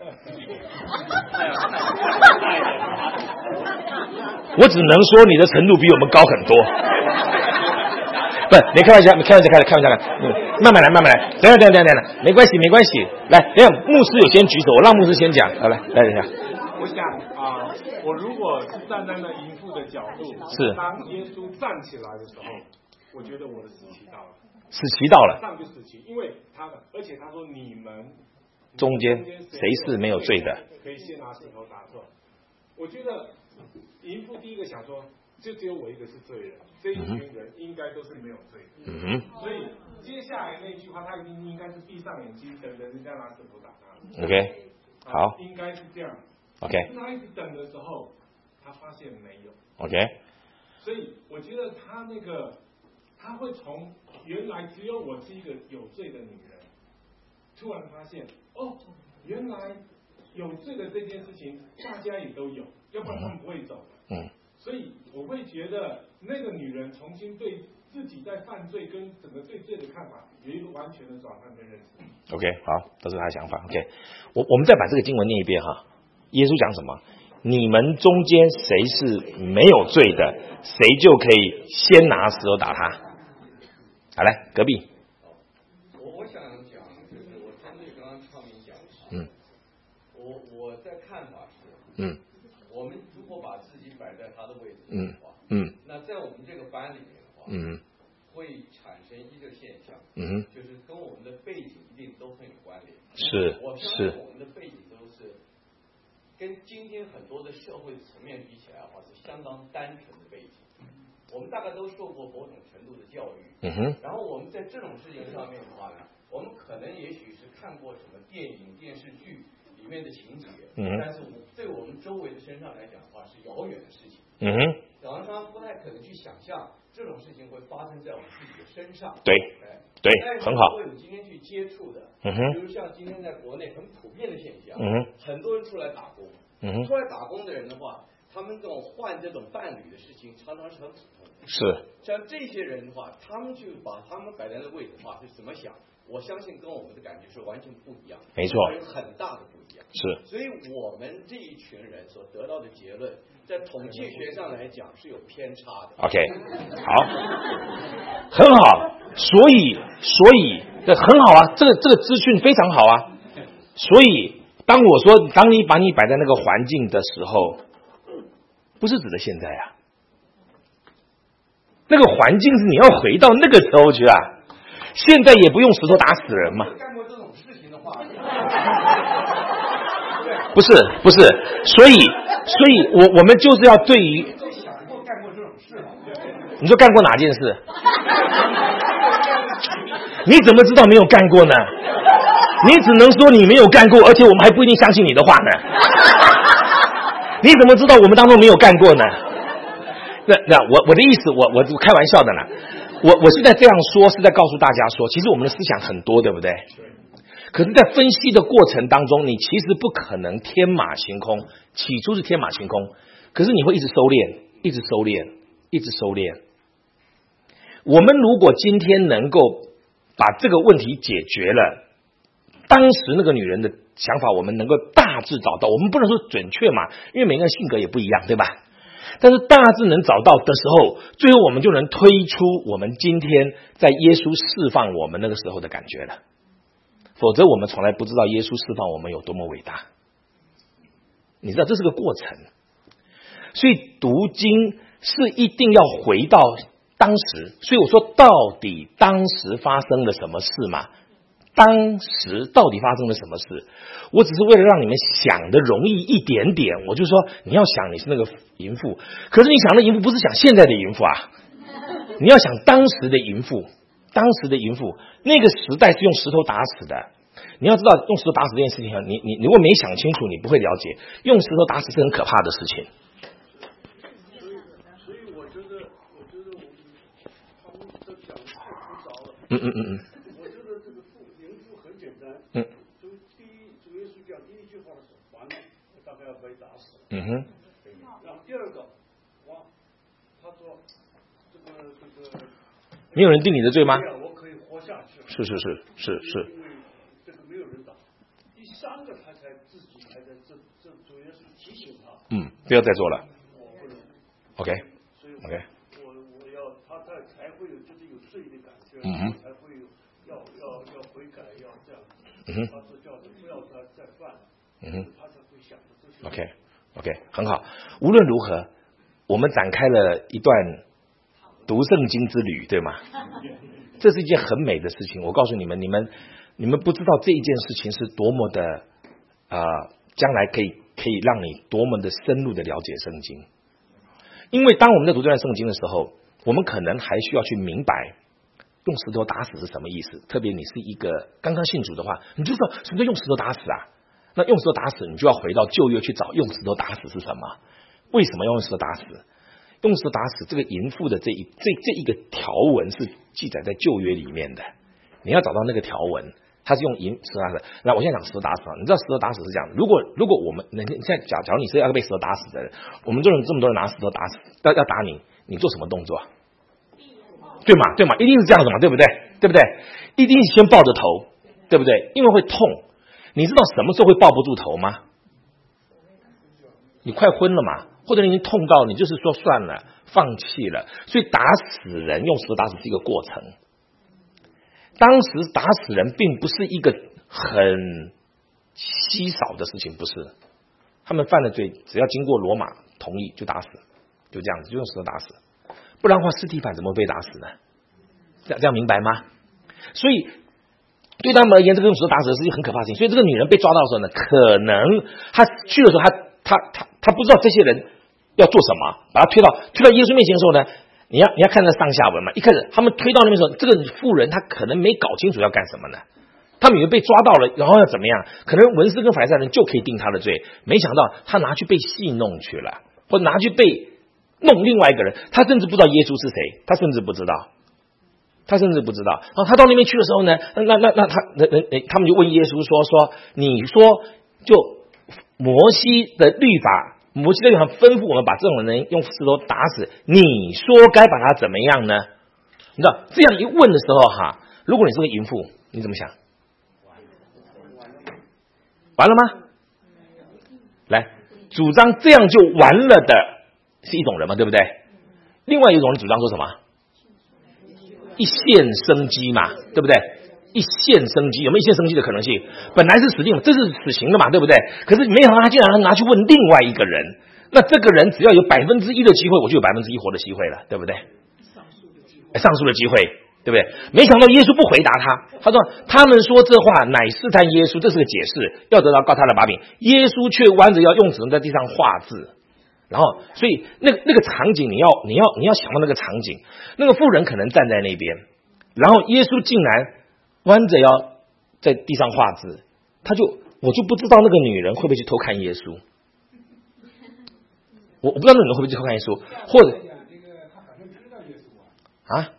我只能说你的程度比我们高很多。不，你开玩笑，你开玩笑，开开玩笑，嗯，慢慢来，慢慢来，等等等等等等，没关系，没关系。来，等下牧师有先举手，我让牧师先讲。好，来，来等一下。 我想啊、呃，我如果是站在那淫妇的角度， 是当耶稣站起来的时候，我觉得我的死期到了。 死期到了。 上就死期，因为他，而且他说你们中间谁是没有罪的？ 可以先拿石头打错。我觉得淫妇第一个想说，就只有我一个是罪人，这一群人应该都是没有罪的。 嗯哼。 所以接下来那句话，他一定应该是闭上眼睛，等着人家拿石头打他。 OK， 好， 应该是这样。 OK， 他一直等的时候，他发现没有。 OK， 所以我觉得他那个他会从原来只有我是一个有罪的女人，突然发现哦，原来有罪的这件事情大家也都有，要不然他们不会走的。 嗯， 所以我会觉得那个女人重新对自己在犯罪跟整个对罪的看法有一个完全的转换跟认识。 OK， 好，这是他的想法。OK， 我我们再把这个经文念一遍哈。耶稣讲什么？你们中间谁是没有罪的，谁就可以先拿石头打他。好，来隔壁。 我我想讲就是我针对刚刚昌明讲的， 嗯， 我我的看法是， 嗯， 我们如果把自己摆在他的位置嗯的话， 嗯， 那在我们这个班里面的话， 嗯， 会产生一个现象， 嗯， 就是跟我们的背景一定都很有关联。 是我相信我们的背景都是跟今天很多的社会层面比起来的话，是相当单纯的背景。我们大概都受过某种程度的教育， 嗯哼， 然后我们在这种事情上面的话呢，我们可能也许是看过什么电影、电视剧里面的情节， 嗯， 但是我对我们周围的身上来讲的话，是遥远的事情， 嗯哼， 常常不太可能去想象这种事情会发生在我们自己的身上， 对， 哎， 对，很好。 如果你今天去接触的， 嗯哼， 比如像今天在国内很普遍的现象， 嗯哼， 很多人出来打工， 嗯哼， 出来打工的人的话，他们这种换这种伴侣的事情，常常是很普通的。 是， 像这些人的话，他们就把他们摆在那位置的话是怎么想？我相信跟我们的感觉是完全不一样， 没错， 有很大的不一样。 是， 所以我们这一群人所得到的结论，在统计学上来讲是有偏差的。 OK， 好，很好，所以所以这很好啊，这个这个资讯非常好啊。所以当我说，当你把你摆在那个环境的时候，不是指的现在啊。那个环境是你要回到那个时候去啊，现在也不用石头打死人嘛。 干过这种事情的话， 不是不是，所以所以我我们就是要对于， 想过干过这种事吗？ 你说干过哪件事？你怎么知道没有干过呢？你只能说你没有干过，而且我们还不一定相信你的话呢。你怎么知道我们当中没有干过呢？那那我我的意思，我我开玩笑的呢。我我是在这样说，是在告诉大家说，其实我们的思想很多，对不对？可是，在分析的过程当中，你其实不可能天马行空。起初是天马行空，可是你会一直收敛，一直收敛，一直收敛。我们如果今天能够把这个问题解决了，当时那个女人的想法，我们能够大致找到。我们不能说准确嘛，因为每个人性格也不一样，对吧？但是大致能找到的时候，最后我们就能推出我们今天在耶稣释放我们那个时候的感觉了。否则我们从来不知道耶稣释放我们有多么伟大。你知道这是个过程，所以读经是一定要回到当时。所以我说，到底当时发生了什么事嘛？ 当时到底发生了什么事。我只是为了让你们想的容易一点点，我就说你要想你是那个淫妇，可是你想的淫妇不是想现在的淫妇啊，你要想当时的淫妇，当时的淫妇那个时代是用石头打死的。你要知道用石头打死这件事情，你你如果没想清楚，你不会了解用石头打死是很可怕的事情。 所以我觉得，我觉得我们他们这讲太复杂了。 嗯嗯嗯嗯。 我觉得这个妇淫妇很简单。 嗯。 就第一，主耶稣讲第一句话的时候，完了，大概要被打死了。 嗯哼。 然后第二个，哇，他说这个这个。 没有人定你的罪吗？ 我可以活下去。 是是是是是。 三个他才自己才在这这主要是提醒他， 嗯，不要再做了。OK， 所以 OK， 我我要他才才会有就是有罪的感觉， 嗯哼， 才会有要要要悔改，要这样， 嗯哼， 他说叫他不要再再犯， 嗯哼， 他才会想的这些。 OK OK， 很好。无论如何，我们展开了一段读圣经之旅，对吗？这是一件很美的事情。我告诉你们，你们。你们不知道这一件事情是多么的啊、呃，将来可以可以让你多么的深入的了解圣经。因为当我们在读这段圣经的时候，我们可能还需要去明白用石头打死是什么意思。特别你是一个刚刚信主的话，你就知道什么叫用石头打死啊。那用石头打死，你就要回到旧约去找用石头打死是什么，为什么要用石头打死？用石头打死这个淫妇的这一这这一个条文是记载在旧约里面的，你要找到那个条文。他是用银石头打死，那我现在讲石头打死，你知道石头打死是这样的。如果如果我们，你现在假假如你是要被石头打死的人，我们这种这么多人拿石头打死，要要打你，你做什么动作？对嘛对嘛，一定是这样子嘛，对不对？对不对？一定是先抱着头，对不对？因为会痛。你知道什么时候会抱不住头吗？你快昏了嘛，或者你已经痛到你就是说算了，放弃了。所以打死人用石头打死是一个过程。当时打死人并不是一个很稀少的事情，不是。他们犯了罪，只要经过罗马同意就打死，就这样子，就用石头打死。不然的话，司提反怎么被打死呢？这样这样明白吗？所以对他们而言，这个用石头打死是一个很可怕的事情。所以这个女人被抓到的时候呢，可能她去的时候，她她她她不知道这些人要做什么，把她推到推到耶稣面前的时候呢。你要你要看那上下文嘛，一开始他们推到那边的时候，这个妇人她可能没搞清楚要干什么呢，他们以为被抓到了，然后要怎么样？可能文士跟法利赛人就可以定他的罪，没想到他拿去被戏弄去了，或拿去被弄另外一个人，他甚至不知道耶稣是谁，他甚至不知道，他甚至不知道。然后他到那边去的时候呢，那那那他那那他们就问耶稣说说，你说就摩西的律法。摩西的律法吩咐我们把这种人用石头打死，你说该把他怎么样呢？你知道这样一问的时候哈，如果你是个淫妇，你怎么想？完了吗？来，主张这样就完了的是一种人嘛，对不对？另外一种人主张说什么？一线生机嘛，对不对？一线生机，有没有一线生机的可能性？本来是死定了，这是死刑的嘛，对不对？可是没想到他竟然拿去问另外一个人，那这个人只要有百分之一的机会，我就有百分之一活的机会了，对不对？上诉的机会，对不对？没想到耶稣不回答他，他说他们说这话乃试探耶稣，这是个解释，要得到告他的把柄。耶稣却弯着腰用指头在地上画字，然后所以那个那个场景，你要你要你要想到那个场景，那个妇人可能站在那边，然后耶稣竟然弯着腰在地上画字，他就我就不知道那个女人会不会去偷看耶稣，我我不知道那个女人会不会去偷看耶稣，或者啊，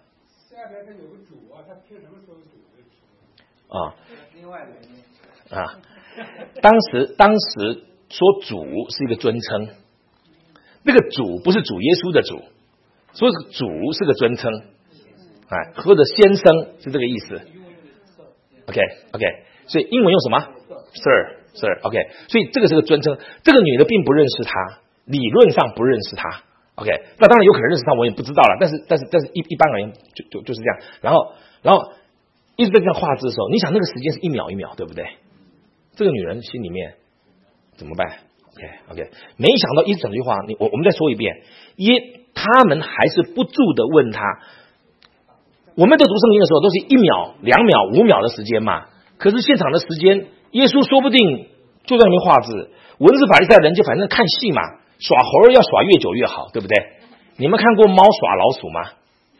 啊，啊，当时当时说主是一个尊称，那个主不是主耶稣的主，说是主是个尊称，哎，或者先生是这个意思。OK OK， 所以英文用什么 ？Sir Sir OK， 所以这个是个尊称。这个女的并不认识他，理论上不认识他。OK， 那当然有可能认识他，我也不知道了。但是但是但是一一般而言就就就是这样。然后然后一直在这样画字的时候，你想那个时间是一秒一秒，对不对？这个女人心里面怎么办 ？OK OK， 没想到一整句话，你我我们再说一遍，耶他们还是不住的问他。我们在读圣经的时候都是一秒、两秒、五秒的时间嘛， 可是现场的时间，耶稣说不定就在那边画字，文字法利赛人就反正看戏嘛，耍猴要耍越久越好，对不对？你们看过猫耍老鼠吗？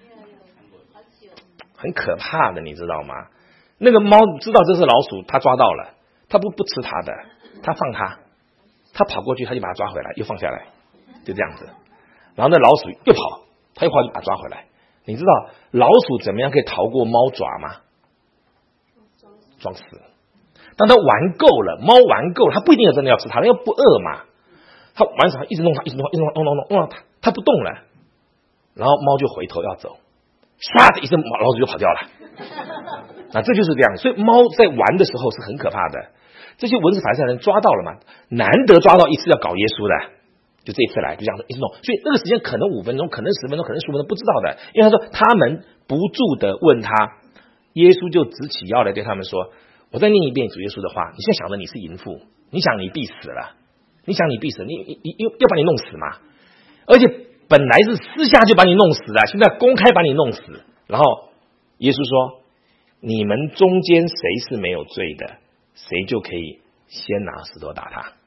很可怕的，你知道吗？那个猫知道这是老鼠，它抓到了，它不不吃它的，它放它，它跑过去，它就把它抓回来，又放下来，就这样子。然后那老鼠又跑，它一会儿就把它抓回来。你知道老鼠怎么样可以逃过猫爪吗？装死。当它玩够了，猫玩够了，它不一定要真的要吃它，因为不饿嘛。它玩啥，一直弄它，一直弄它，一直弄弄弄弄弄它，它不动了，然后猫就回头要走，唰的一声，老鼠就跑掉了。啊，这就是这样。所以猫在玩的时候是很可怕的。这些文字法利赛人抓到了嘛？难得抓到一次要搞耶稣的，就这一次来就这样一直弄。所以那个时间可能五分钟，可能十分钟，可能十五分钟，不知道的。因为他说他们不住的问他，耶稣就直起腰来对他们说：“我再念一遍主耶稣的话，你现在想着你是淫妇，你想你必死了，你想你必死，你你要要把你弄死嘛？而且本来是私下就把你弄死的，现在公开把你弄死。然后耶稣说：你们中间谁是没有罪的，谁就可以先拿石头打他。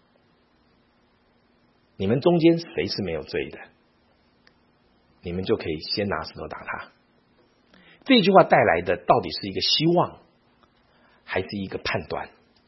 你们中间谁是没有罪的，你们就可以先拿石头打他。这句话带来的到底是一个希望，还是一个判断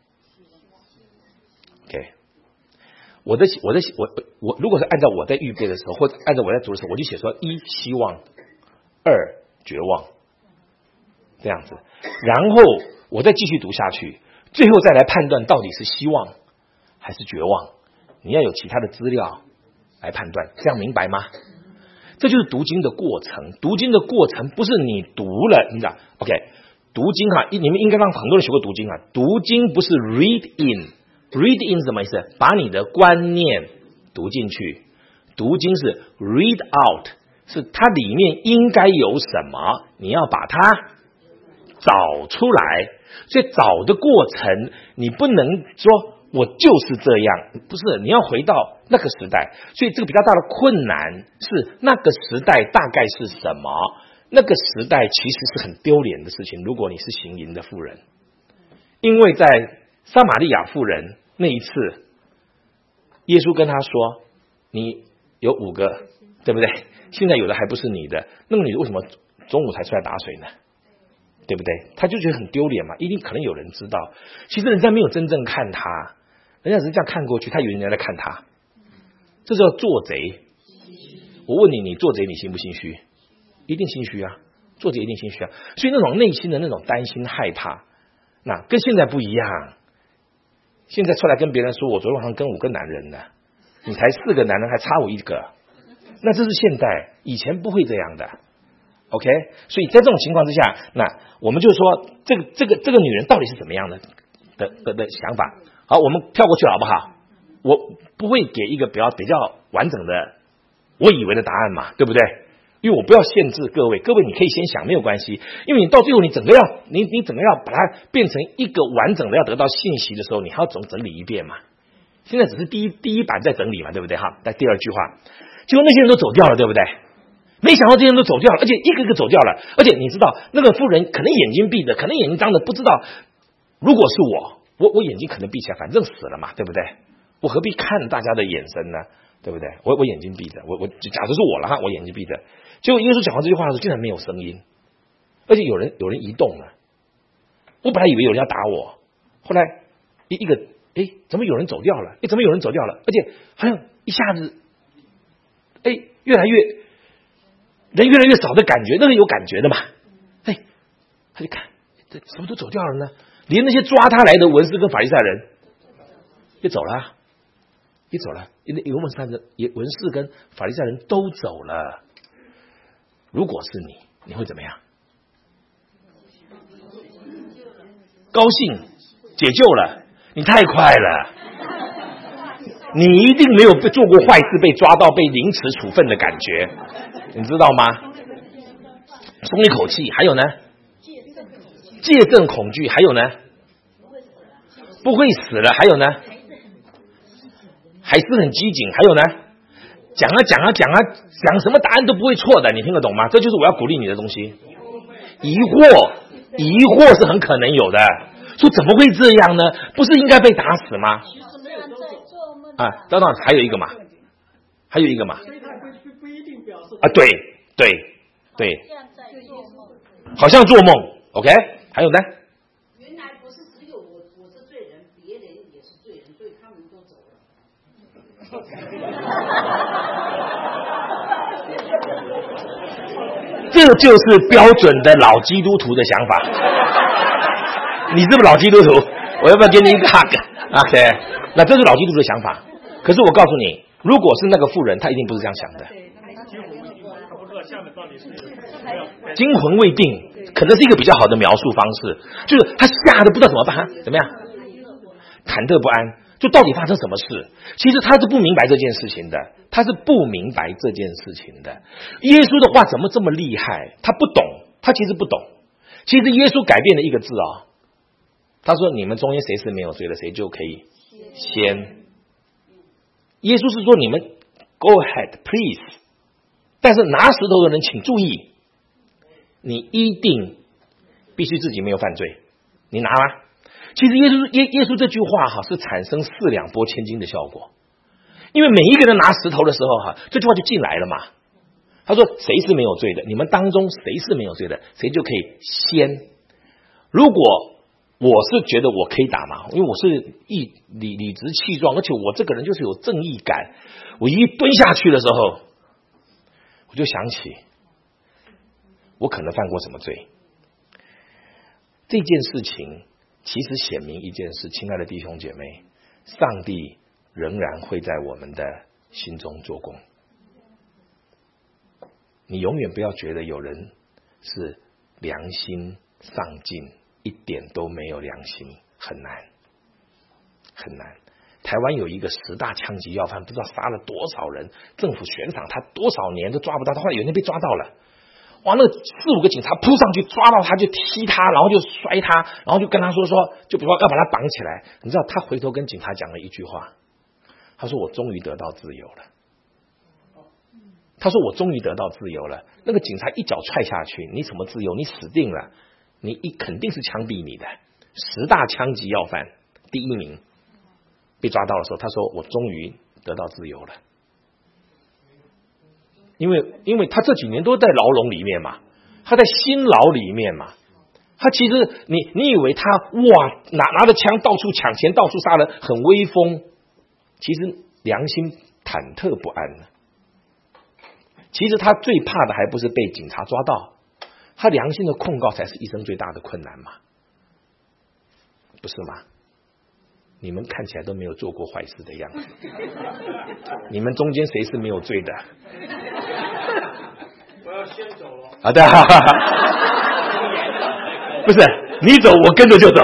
？OK， 我的我的我我如果是按照我在预备的时候，或者按照我在读的时候，我就写说：一希望，二绝望，这样子。然后我再继续读下去，最后再来判断到底是希望还是绝望。你要有其他的资料来判断，这样明白吗？这就是读经的过程。读经的过程不是你读了，你知道 ？OK， 读经哈，你们应该让很多人学过读经啊。读经不是 read in，read in 是什么意思？把你的观念读进去。读经是 read out， 是它里面应该有什么，你要把它找出来。所以找的过程，你不能说我就是这样，不是，你要回到那个时代。所以这个比较大的困难是那个时代大概是什么？那个时代其实是很丢脸的事情，如果你是行淫的妇人。因为在撒玛利亚妇人那一次，耶稣跟他说，你有五个，对不对？现在有的还不是你的，那么你为什么中午才出来打水呢？对不对？他就觉得很丢脸嘛，一定可能有人知道，其实人家没有真正看他，人家只是这样看过去，他以为人家在看他，这叫做贼。我问你，你做贼你心不心虚？一定心虚啊，做贼一定心虚啊。所以那种内心的那种担心害怕，那跟现在不一样。现在出来跟别人说我昨天晚上跟五个男人呢，你才四个男人还差我一个，那这是现代，以前不会这样的。OK， 所以在这种情况之下，那我们就说这个这个这个女人到底是怎么样的的的的想法？好，我们跳过去好不好？我不会给一个比较比较完整的我以为的答案嘛，对不对？因为我不要限制各位，各位你可以先想没有关系，因为你到最后你整个要你你整个要把它变成一个完整的要得到信息的时候，你还要总整理一遍嘛。现在只是第一第一版在整理嘛，对不对哈？在第二句话，结果那些人都走掉了，对不对？没想到这些人都走掉了，而且一个个走掉了，而且你知道那个妇人可能眼睛闭着，可能眼睛张着，不知道如果是我，我我眼睛可能闭起来，反正死了嘛，对不对？我何必看大家的眼神呢？对不对？我我眼睛闭着，我我假如是我了哈，我眼睛闭着。结果耶稣讲完这句话的时候，竟然没有声音，而且有人有人移动了。我本来以为有人要打我，后来一一个哎，怎么有人走掉了？哎，怎么有人走掉了？而且好像一下子哎，越来越人越来越少的感觉，那个有感觉的嘛。哎，他就看这什么都走掉了呢？连那些抓他来的文士跟法利赛人也走了。也走了，因为文士文士跟法利赛人都走了。如果是你，你会怎么样？高兴，解救了，你太快了，你一定没有被做过坏事，被抓到被凌迟处分的感觉，你知道吗？松一口气，还有呢？戒慎恐惧，还有呢？不会死了，还有呢？还是很机警，还有呢，讲啊讲啊讲啊讲什么答案都不会错的，你听得懂吗？这就是我要鼓励你的东西。疑惑，疑惑是很可能有的， 说怎么会这样呢？不是应该被打死吗？啊，当然还有一个嘛，还有一个嘛。啊，对对对，好像做梦。OK， 还有呢？ 原来不是只有我我是罪人，别人也是罪人，所以他们都走了。 这就是标准的老基督徒的想法。你是不是老基督徒？我要不要给你一个 hug？OK， 那这是老基督徒的想法。可是我告诉你，如果是那个妇人，她一定不是这样想的。惊魂未定，可能是一个比较好的描述方式，就是她吓得不知道怎么办，怎么样，忐忑不安，就到底发生什么事？其实她是不明白这件事情的，她是不明白这件事情的。耶稣的话怎么这么厉害？他不懂，他其实不懂。其实耶稣改变了一个字啊、哦，他说：“你们中间谁是没有罪的，谁就可以先。”耶稣是说：“你们 go ahead, please。”但是拿石头的人，请注意，你一定必须自己没有犯罪，你拿吗？其实耶稣耶耶稣这句话哈是产生四两拨千斤的效果，因为每一个人拿石头的时候哈，这句话就进来了嘛。他说：“谁是没有罪的？你们当中谁是没有罪的，谁就可以先。”如果我是觉得我可以打嘛，因为我是义理理直气壮，而且我这个人就是有正义感。我一蹲下去的时候，我就想起我可能犯过什么罪。这件事情其实显明一件事，亲爱的弟兄姐妹，上帝仍然会在我们的心中做工。你永远不要觉得有人是良心上进，一点都没有良心，很难很难。台湾有一个十大枪击要犯，不知道杀了多少人，政府悬赏他多少年都抓不到，他后来有一天被抓到了，哇，那四五个警察扑上去抓到他，就踢他，然后就摔他，然后就跟他说说，就比如说要把他绑起来。你知道他回头跟警察讲了一句话，他说：“我终于得到自由了。”他说：“我终于得到自由了。”那个警察一脚踹下去，你什么自由？你死定了！你一肯定是枪毙你的。十大枪击要犯第一名被抓到的时候，他说：“我终于得到自由了。”因为因为他这几年都在牢笼里面嘛，他在新牢里面嘛，他其实你你以为他哇拿拿着枪到处抢钱，到处杀人，很威风，其实良心忐忑不安呢。其实他最怕的还不是被警察抓到，他良心的控告才是一生最大的困难嘛，不是吗？你们看起来都没有做过坏事的样子，你们中间谁是没有罪的？ 我要先走了。 好的，哈哈哈。不是你走，我跟着就走。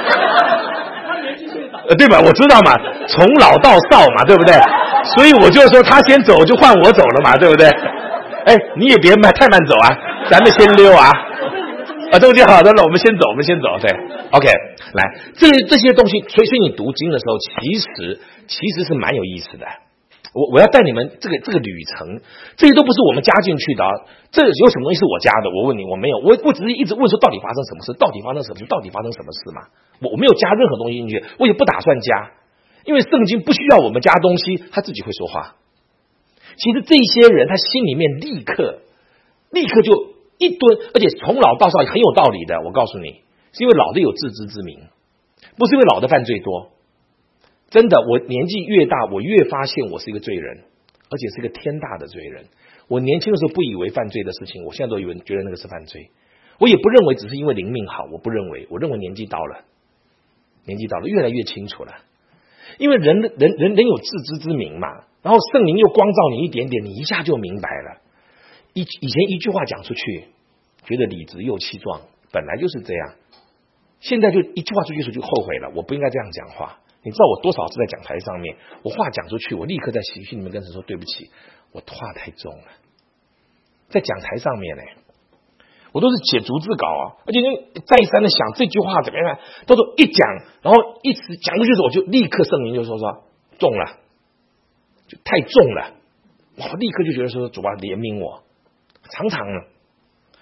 呃，对吧？我知道嘛，从老到少嘛，对不对？所以我就说他先走，就换我走了嘛，对不对？哎，你也别慢太慢走啊，咱们先溜啊。啊，东西好的了，我们先走，我们先走，对 ，OK， 来，这这些东西，所以所以你读经的时候，其实其实是蛮有意思的。我我要带你们这个这个旅程，这些都不是我们加进去的、啊，这有什么东西是我加的？我问你，我没有，我我只是一直问说，到底发生什么事？到底发生什么事？到底发生什么事嘛？我我没有加任何东西进去，我也不打算加，因为圣经不需要我们加东西，他自己会说话。其实这些人他心里面立刻立刻就。一吨，而且从老到少很有道理的。我告诉你，是因为老的有自知之明，不是因为老的犯罪多。真的，我年纪越大，我越发现我是一个罪人，而且是一个天大的罪人。我年轻的时候不以为犯罪的事情，我现在都以为觉得那个是犯罪。我也不认为只是因为灵命好，我不认为，我认为年纪到了，年纪到了，越来越清楚了。因为人人人人有自知之明嘛，然后圣灵又光照你一点点，你一下就明白了。以以前一句话讲出去，觉得理直又气壮，本来就是这样。现在就一句话出去就后悔了，我不应该这样讲话。你知道我多少次在讲台上面，我话讲出去，我立刻在心里面跟神说对不起，我话太重了。在讲台上面呢，我都是写逐字稿啊，而且再三的想这句话怎么样，到时候一讲，然后一直讲出去的时候，我就立刻圣灵就说说重了，就太重了，我立刻就觉得说主啊怜悯我。常常呢，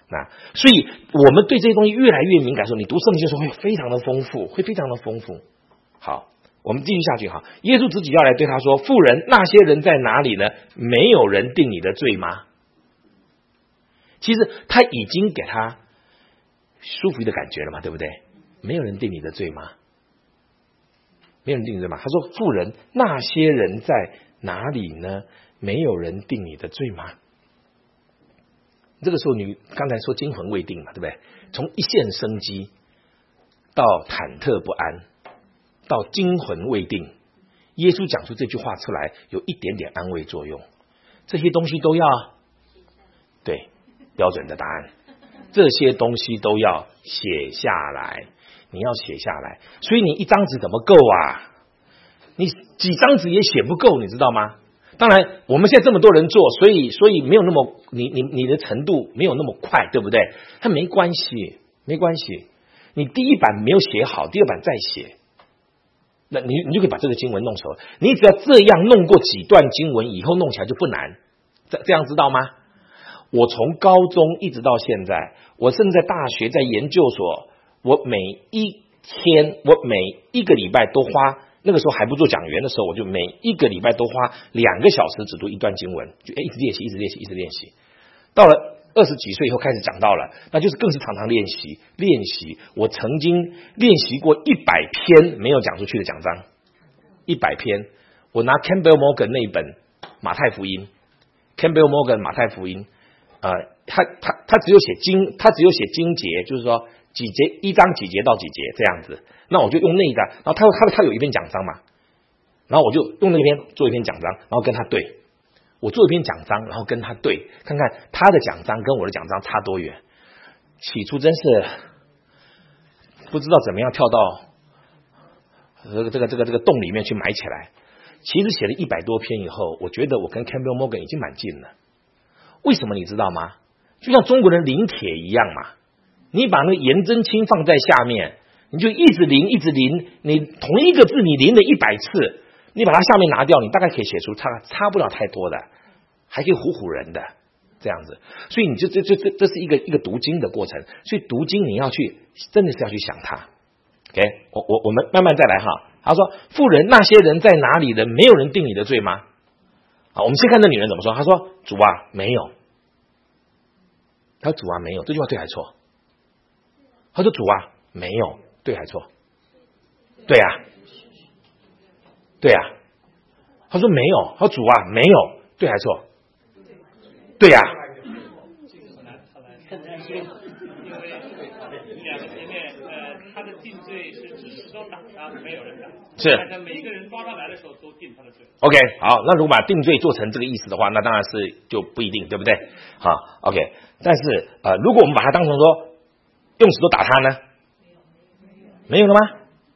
那所以我们对这些东西越来越敏感的时候，你读圣经的时候会非常的丰富，会非常的丰富。好，我们继续下去哈。耶稣自己要来对他说：“妇人，那些人在哪里呢？没有人定你的罪吗？”其实他已经给他舒服的感觉了嘛，对不对？没有人定你的罪吗？没有人定你的罪吗？他说：“妇人，那些人在哪里呢？没有人定你的罪吗？”这个时候，你刚才说惊魂未定嘛，对不对？从一线生机到忐忑不安，到惊魂未定，耶稣讲出这句话出来，有一点点安慰作用。这些东西都要对标准的答案，这些东西都要写下来，你要写下来。所以你一张纸怎么够啊？你几张纸也写不够，你知道吗？当然，我们现在这么多人做，所以所以没有那么你你你的程度没有那么快，对不对？它没关系，没关系。你第一版没有写好，第二版再写，那你你就可以把这个经文弄熟了。你只要这样弄过几段经文，以后弄起来就不难。这这样知道吗？我从高中一直到现在，我甚至在大学、在研究所，我每一天，我每一个礼拜都花。那个时候还不做讲员的时候，我就每一个礼拜都花两个小时只读一段经文，就一直练习，一直练习，一直练习。到了二十几岁以后开始讲到了，那就是更是常常练习练习。我曾经练习过一百篇没有讲出去的讲章，一百篇。我拿 Campbell Morgan 那一本马太福音 ，Campbell Morgan 马太福音，呃，他他他只有写经，他只有写经节，就是说几节一章几节到几节这样子。那我就用那一章，然后他他他有一篇讲章嘛，然后我就用那篇做一篇讲章，然后跟他对，我做一篇讲章，然后跟他对，看看他的讲章跟我的讲章差多远。起初真是不知道怎么样跳到这个这个这个这个洞里面去埋起来。其实写了一百多篇以后，我觉得我跟 Campbell Morgan 已经蛮近了。为什么你知道吗？就像中国人临帖一样嘛，你把那个颜真卿放在下面。你就一直临，一直临，你同一个字你临了一百次，你把它下面拿掉，你大概可以写出差差不了太多的，还可以唬唬人的这样子。所以你就这这这这是一个一个读经的过程。所以读经你要去真的是要去想它。OK， 我我我们慢慢再来哈。他说：“妇人，那些人在哪里呢？没有人定你的罪吗？”好，我们先看那女人怎么说。她说：“主啊，没有。”她说：“主啊，没有。”这句话对还错？她说：“主啊，没有。”对还错？对呀、啊，对呀、啊。他说没有，他说主啊没有，对还错？对呀、啊。 因为两个前面，呃，他的定罪是只是说打他，没有人打。 是。 但是每一个人抓他来的时候都定他的罪。 OK， 好，那如果把定罪做成这个意思的话，那当然是就不一定，对不对？好 ，OK， 但是呃，如果我们把它当成说用石头打他呢？没有了吗？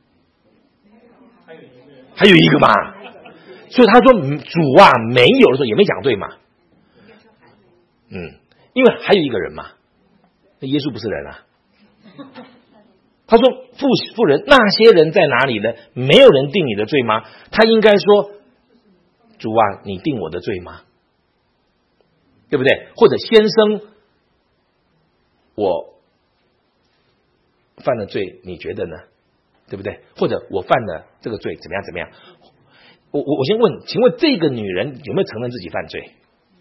还有一个嘛，所以他说主啊没有的时候也没讲对嘛，嗯，因为还有一个人嘛，那耶稣不是人啊。他说妇妇人，那些人在哪里呢？没有人定你的罪吗？他应该说主啊，你定我的罪吗？对不对？或者先生，我犯了罪，你觉得呢？对不对？或者我犯了这个罪，怎么样？怎么样？我我我先问，请问这个女人有没有承认自己犯罪？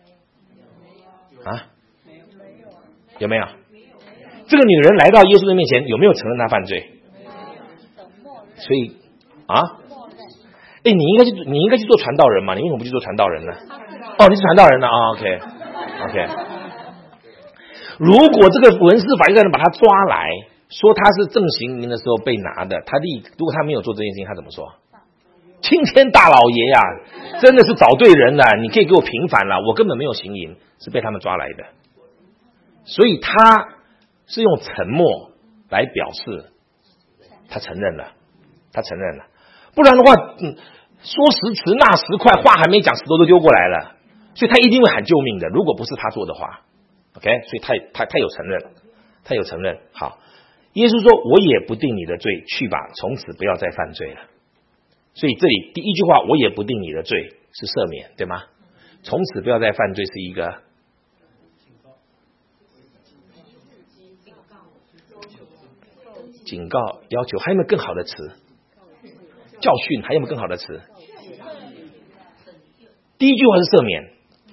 啊？有没有？这个女人来到耶稣的面前，有没有承认她犯罪？所以啊，哎，你应该去，你应该去做传道人嘛？你为什么不去做传道人呢？哦，你是传道人呢啊 ？OK OK。如果这个文士法利赛人把他抓来，说他是正行名的时候被拿的，他立如果他没有做这件事情，他怎么说？青天大老爷呀、啊，真的是找对人了，你可以给我平反了，我根本没有行淫，是被他们抓来的。所以他是用沉默来表示他承认了，他承认了。不然的话，嗯，说时迟那时快，话还没讲，石头都丢过来了，所以他一定会喊救命的。如果不是他做的话 ，OK， 所以他他他有承认，他有承认。好，耶稣说：“我也不定你的罪，去吧，从此不要再犯罪了。”所以这里第一句话“我也不定你的罪”是赦免，对吗？从此不要再犯罪是一个警告、要求，还有没有更好的词？教训，还有没有更好的词？第一句话是赦免、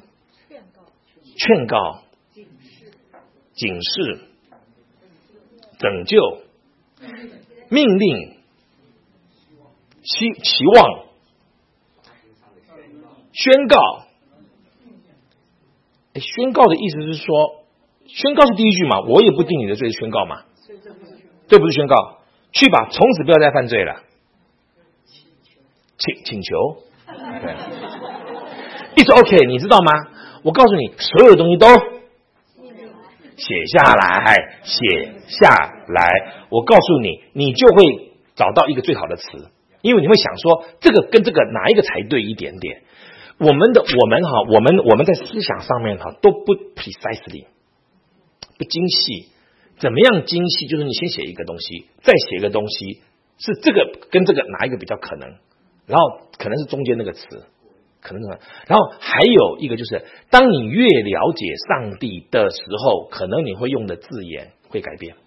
劝告、警示、拯救、命令、期期望、宣告。哎，宣告的意思是说，宣告是第一句嘛，我也不定你的罪，是宣告嘛，对不是宣告？去吧，从此不要再犯罪了。请请求，对，It's OK， 你知道吗？我告诉你，所有的东西都写下来，写下来。我告诉你，你就会找到一个最好的词，因为你会想说，这个跟这个哪一个才对一点点。我们的我们哈，我们我们在思想上面哈都不 precisely， 不精细。怎么样精细？就是你先写一个东西，再写一个东西，是这个跟这个哪一个比较可能？然后可能是中间那个词，可能是，然后还有一个就是，当你越了解上帝的时候，可能你会用的字眼会改变。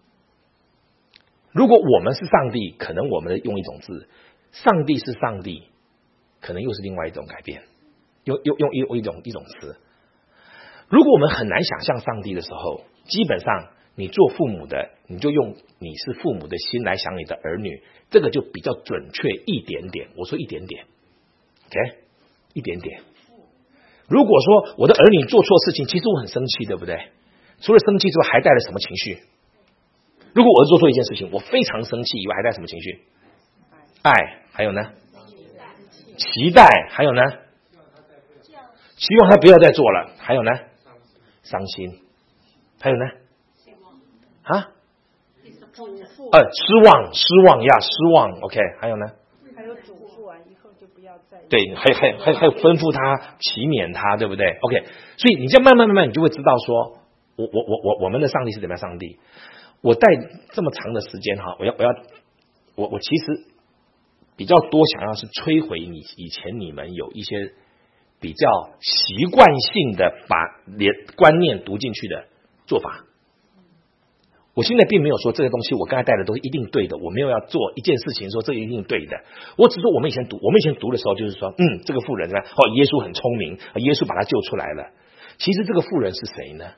如果我们是上帝，可能我们用一种字；上帝是上帝，可能又是另外一种改变，用用用用一种一种词。如果我们很难想象上帝的时候，基本上你做父母的，你就用你是父母的心来想你的儿女，这个就比较准确一点点。我说一点点 ，OK， 一点点。如果说我的儿女做错事情，其实我很生气，对不对？除了生气之外，还带了什么情绪？如果我做错一件事情，我非常生气以外，还带什么情绪？爱，还有呢？期待，还有呢？希望他不要再做了，还有呢？伤心，还有呢？啊？呃，失望，失望呀，失望。OK， 还有呢？ 还有嘱咐啊，以后就不要再。 对，还还还还有吩咐他，祈勉他，对不对 ？OK， 所以你这样慢慢慢慢，你就会知道说，我我我我我们的上帝是怎么样上帝。我带这么长的时间哈，我要我要我我其实比较多想要是摧毁你以前你们有一些比较习惯性的把连观念读进去的做法。我现在并没有说这个东西我刚才带的都是一定对的，我没有要做一件事情说这一定对的，我只说我们以前读我们以前读的时候就是说，嗯，这个妇人呢，哦，耶稣很聪明，耶稣把他救出来了。其实这个妇人是谁呢？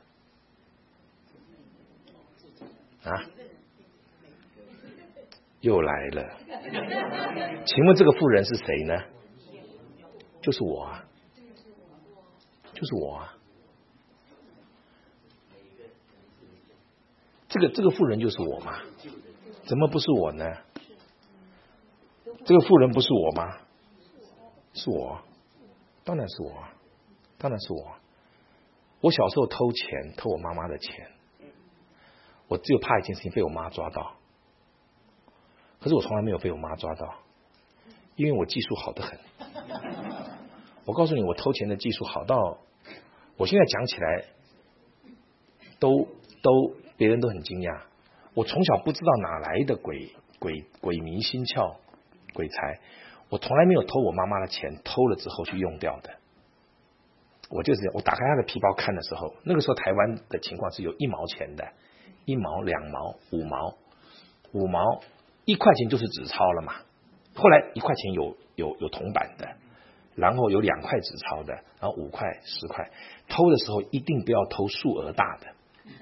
啊，又来了。请问这个妇人是谁呢？就是我啊，就是我啊。这个这个妇人就是我吗？怎么不是我呢？这个妇人不是我吗？是我，当然是我，当然是我。我小时候偷钱，偷我妈妈的钱，我只有怕一件事情被我妈抓到，可是我从来没有被我妈抓到，因为我技术好得很。我告诉你，我偷钱的技术好到，我现在讲起来都都。别人都很惊讶，我从小不知道哪来的鬼鬼鬼迷心窍、鬼才，我从来没有偷我妈妈的钱，偷了之后去用掉的。我就是我打开她的皮包看的时候，那个时候台湾的情况是有一毛钱的，一毛、两毛、五毛、五毛，一块钱就是纸钞了嘛。后来一块钱有有有铜板的，然后有两块纸钞的，然后五块、十块。偷的时候一定不要偷数额大的。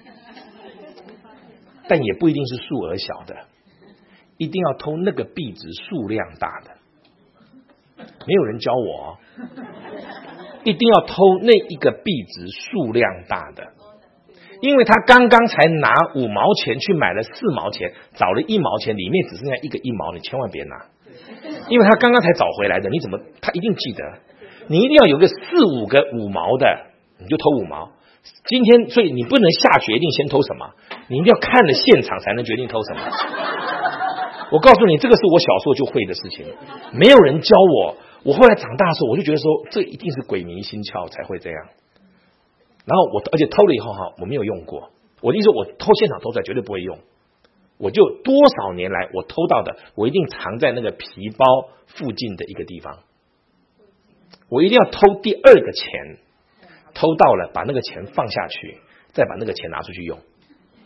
但也不一定是数额小的，一定要偷那个币值数量大的。没有人教我，一定要偷那一个币值数量大的，因为他刚刚才拿五毛钱去买了四毛钱，找了一毛钱，里面只剩下一个一毛，你千万别拿，因为他刚刚才找回来的，你怎么他一定记得？你一定要有个四五个五毛的，你就偷五毛。今天，所以你不能下决定先偷什么，你一定要看了现场才能决定偷什么。我告诉你，这个是我小时候就会的事情，没有人教我。我后来长大的时候，我就觉得说，这一定是鬼迷心窍才会这样。然后我，而且偷了以后哈，我没有用过。我的意思说，我偷现场偷出来绝对不会用。我就多少年来我偷到的，我一定藏在那个皮包附近的一个地方。我一定要偷第二个钱。偷到了，把那个钱放下去，再把那个钱拿出去用。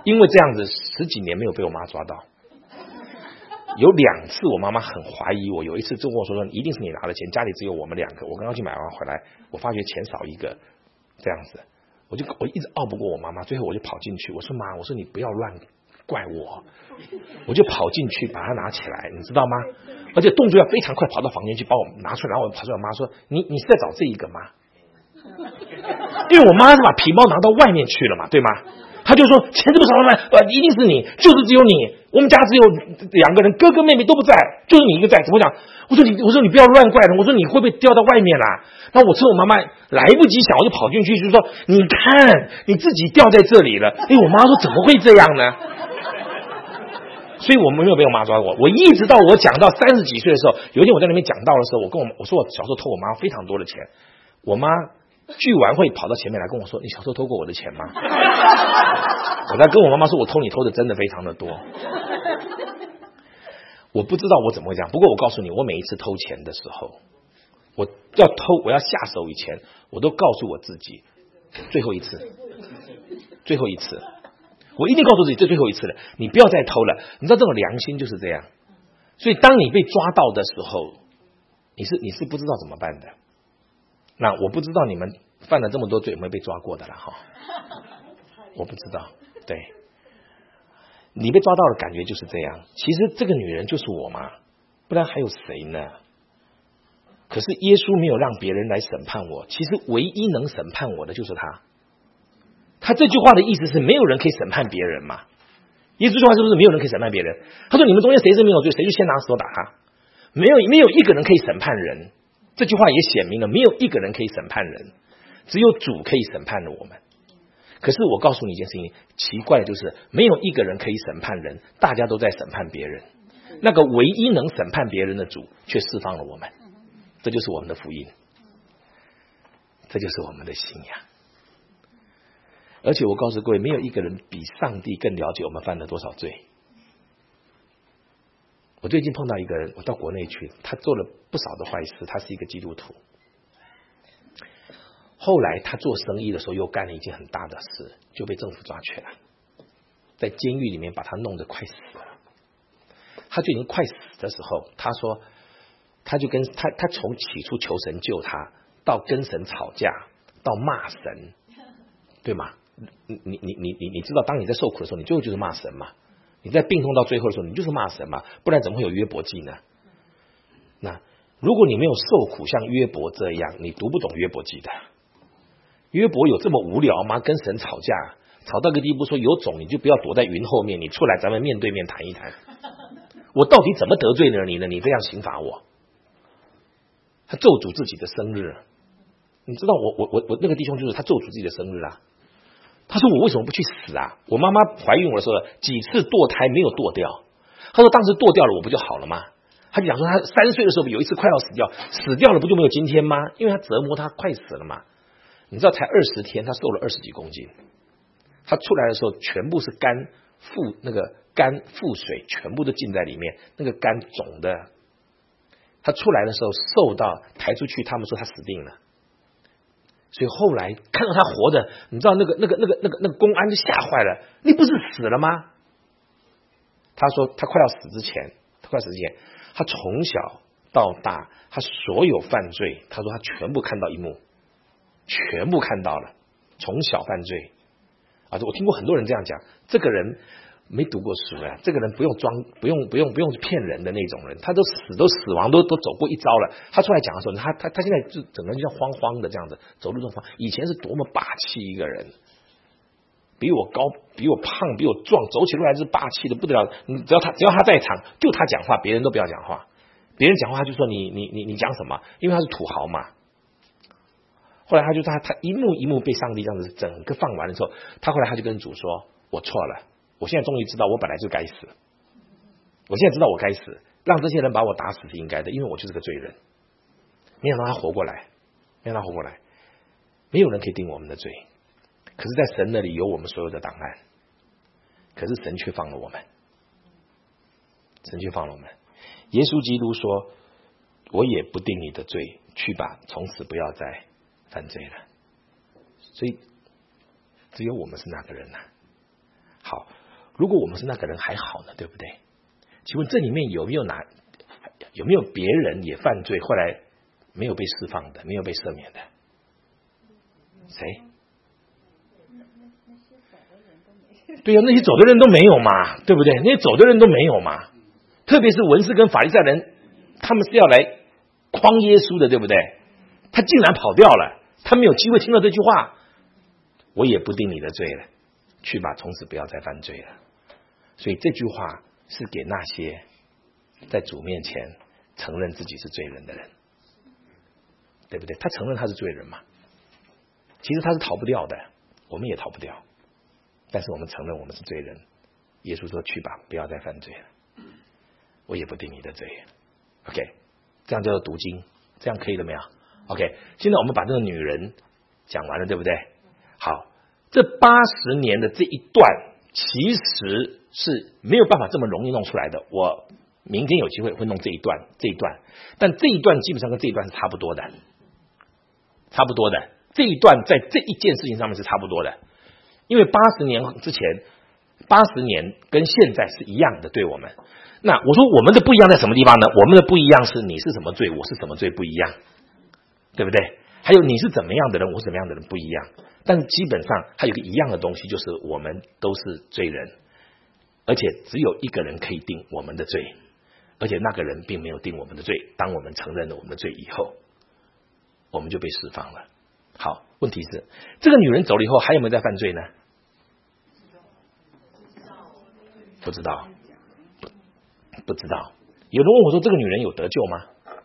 因为这样子十几年没有被我妈抓到。有两次我妈妈很怀疑我，有一次就跟我说说一定是你拿的钱，家里只有我们两个，我刚刚去买完回来，我发觉钱少一个，这样子，我就我一直拗不过我妈妈，最后我就跑进去，我说妈，我说你不要乱怪我，我就跑进去把它拿起来，你知道吗？而且动作要非常快，跑到房间去把我拿出来，然后我跑出来，我妈说你你是在找这一个吗？因为我妈是把皮包拿到外面去了嘛，对吗？他就说钱这么少了，呃，一定是你，就是只有你，我们家只有两个人，哥哥妹妹都不在，就是你一个在，怎么讲？我说你，我说你不要乱怪人，我说你会不会掉到外面啦？然后我趁我妈妈来不及想，我就跑进去，就说你看你自己掉在这里了。哎，我妈说怎么会这样呢？所以我们没有被我妈抓过。我一直到我讲到三十几岁的时候，有一天我在那边讲到的时候，我跟我我说我小时候偷我妈非常多的钱，我妈聚完会跑到前面来跟我说：“你小时候偷过我的钱吗？”我在跟我妈妈说：“我偷你偷的真的非常的多。”我不知道我怎么会这样，不过我告诉你，我每一次偷钱的时候，我要偷我要下手以前，我都告诉我自己，最后一次，最后一次，我一定告诉自己这最后一次了，你不要再偷了。你知道这种良心就是这样，所以当你被抓到的时候，你是你是不知道怎么办的。那我不知道你们犯了这么多罪有没有被抓过的了哈？我不知道，对，你被抓到的感觉就是这样。其实这个女人就是我嘛，不然还有谁呢？可是耶稣没有让别人来审判我，其实唯一能审判我的就是他。他这句话的意思是没有人可以审判别人嘛？耶稣这句话是不是没有人可以审判别人？他说你们中间谁是没有罪，谁就先拿石头打他。没有没有一个人可以审判人。这句话也显明了，没有一个人可以审判人，只有主可以审判了我们。可是我告诉你一件事情，奇怪的就是没有一个人可以审判人，大家都在审判别人。那个唯一能审判别人的主却释放了我们，这就是我们的福音，这就是我们的信仰。而且我告诉各位，没有一个人比上帝更了解我们犯了多少罪。我最近碰到一个人，我到国内去，他做了不少的坏事，他是一个基督徒。后来他做生意的时候又干了一件很大的事，就被政府抓去了，在监狱里面把他弄得快死了。他就已经快死的时候，他说，他就跟他他从起初求神救他，到跟神吵架，到骂神，对吗？你你你你你知道，当你在受苦的时候，你最后就是骂神嘛。你在病痛到最后的时候，你就是骂神嘛，不然怎么会有约伯记呢？那如果你没有受苦像约伯这样，你读不懂约伯记的。约伯有这么无聊吗？跟神吵架，吵到个地步说有种你就不要躲在云后面，你出来咱们面对面谈一谈。我到底怎么得罪了你呢？你这样刑罚我。他咒诅自己的生日，你知道我我我我那个弟兄就是他咒诅自己的生日啊。他说我为什么不去死啊？我妈妈怀孕我的时候几次堕胎没有堕掉，他说当时堕掉了我不就好了吗？他就讲说他三岁的时候有一次快要死掉，死掉了不就没有今天吗？因为他折磨他快死了嘛。你知道才二十天他瘦了二十几公斤，他出来的时候全部是肝腹那个肝腹水全部都浸在里面，那个肝肿的。他出来的时候瘦到抬出去他们说他死定了。所以后来看到他活着，你知道那个那个那个那个那个公安就吓坏了，你不是死了吗？他说他快要死之前，他快要死之前，他从小到大他所有犯罪，他说他全部看到一幕，全部看到了，从小犯罪啊！我听过很多人这样讲，这个人没读过书啊，这个人不用装，不用不用不用骗人的那种人，他都死都死亡都都走过一遭了。他出来讲的时候，他他他现在就整个人就像慌慌的这样子，走路这么慌。以前是多么霸气一个人，比我高，比我胖，比我壮，走起路来是霸气的不得了。你只要他只要他在场，就他讲话，别人都不要讲话。别人讲话他就说你你你你讲什么？因为他是土豪嘛。后来他就他他一幕一幕被上帝这样子整个放完了之后，他后来他就跟主说：“我错了。”我现在终于知道我本来就该死，我现在知道我该死，让这些人把我打死是应该的，因为我就是个罪人。没想到他活过来，没想到他活过来，没有人可以定我们的罪，可是在神那里有我们所有的档案，可是神却放了我们，神却放了我们。耶稣基督说：“我也不定你的罪，去吧，从此不要再犯罪了。”所以只有我们是那个人呐、啊。 好，如果我们是那个人还好呢，对不对？请问这里面有没有哪有没有别人也犯罪，后来没有被释放的，没有被赦免的？谁？对呀、啊，那些走的人都没有嘛，对不对？那些走的人都没有嘛。特别是文士跟法利赛人，他们是要来诓耶稣的，对不对？他竟然跑掉了，他没有机会听到这句话。我也不定你的罪了，去吧，从此不要再犯罪了。所以这句话是给那些在主面前承认自己是罪人的人，对不对？他承认他是罪人嘛，其实他是逃不掉的，我们也逃不掉，但是我们承认我们是罪人。耶稣说：“去吧，不要再犯罪了，我也不定你的罪。” OK， 这样叫做读经，这样可以了没有 ？OK， 现在我们把这个女人讲完了，对不对？好，这八十年的这一段其实是没有办法这么容易弄出来的。我明天有机会会弄这一段，这一段，但这一段基本上跟这一段是差不多的，差不多的。这一段在这一件事情上面是差不多的，因为八十年之前，八十年跟现在是一样的，对我们。那我说我们的不一样在什么地方呢？我们的不一样是你是什么罪，我是什么罪不一样，对不对？还有你是怎么样的人，我是怎么样的人不一样。但是基本上还有一个一样的东西，就是我们都是罪人，而且只有一个人可以定我们的罪，而且那个人并没有定我们的罪。当我们承认了我们的罪以后，我们就被释放了。好，问题是这个女人走了以后还有没有在犯罪呢？不知道，不不知道。有人问我说：“这个女人有得救吗？”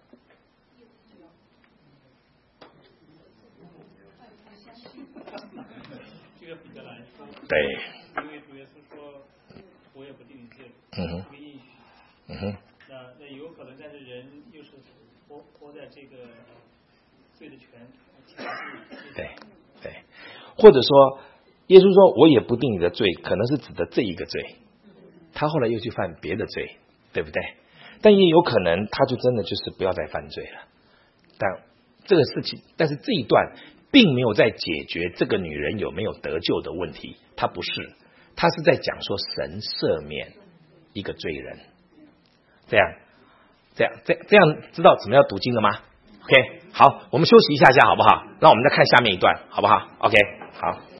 这个比较难说。 对。 因为主耶稣说：“我也不定你罪。” 嗯哼。 这个应许。 嗯哼。 那那有可能，但是人又是活活在这个罪的权。 对对，或者说，耶稣说：“我也不定你的罪”，可能是指的这一个罪。他后来又去犯别的罪，对不对？但也有可能，他就真的就是不要再犯罪了。但这个事情，但是这一段并没有在解决这个女人有没有得救的问题，他不是，他是在讲说神赦免一个罪人。这样，这样，这这样知道怎么样读经了吗 ？OK， 好，我们休息一下下好不好？让我们再看下面一段，好不好 ？OK， 好。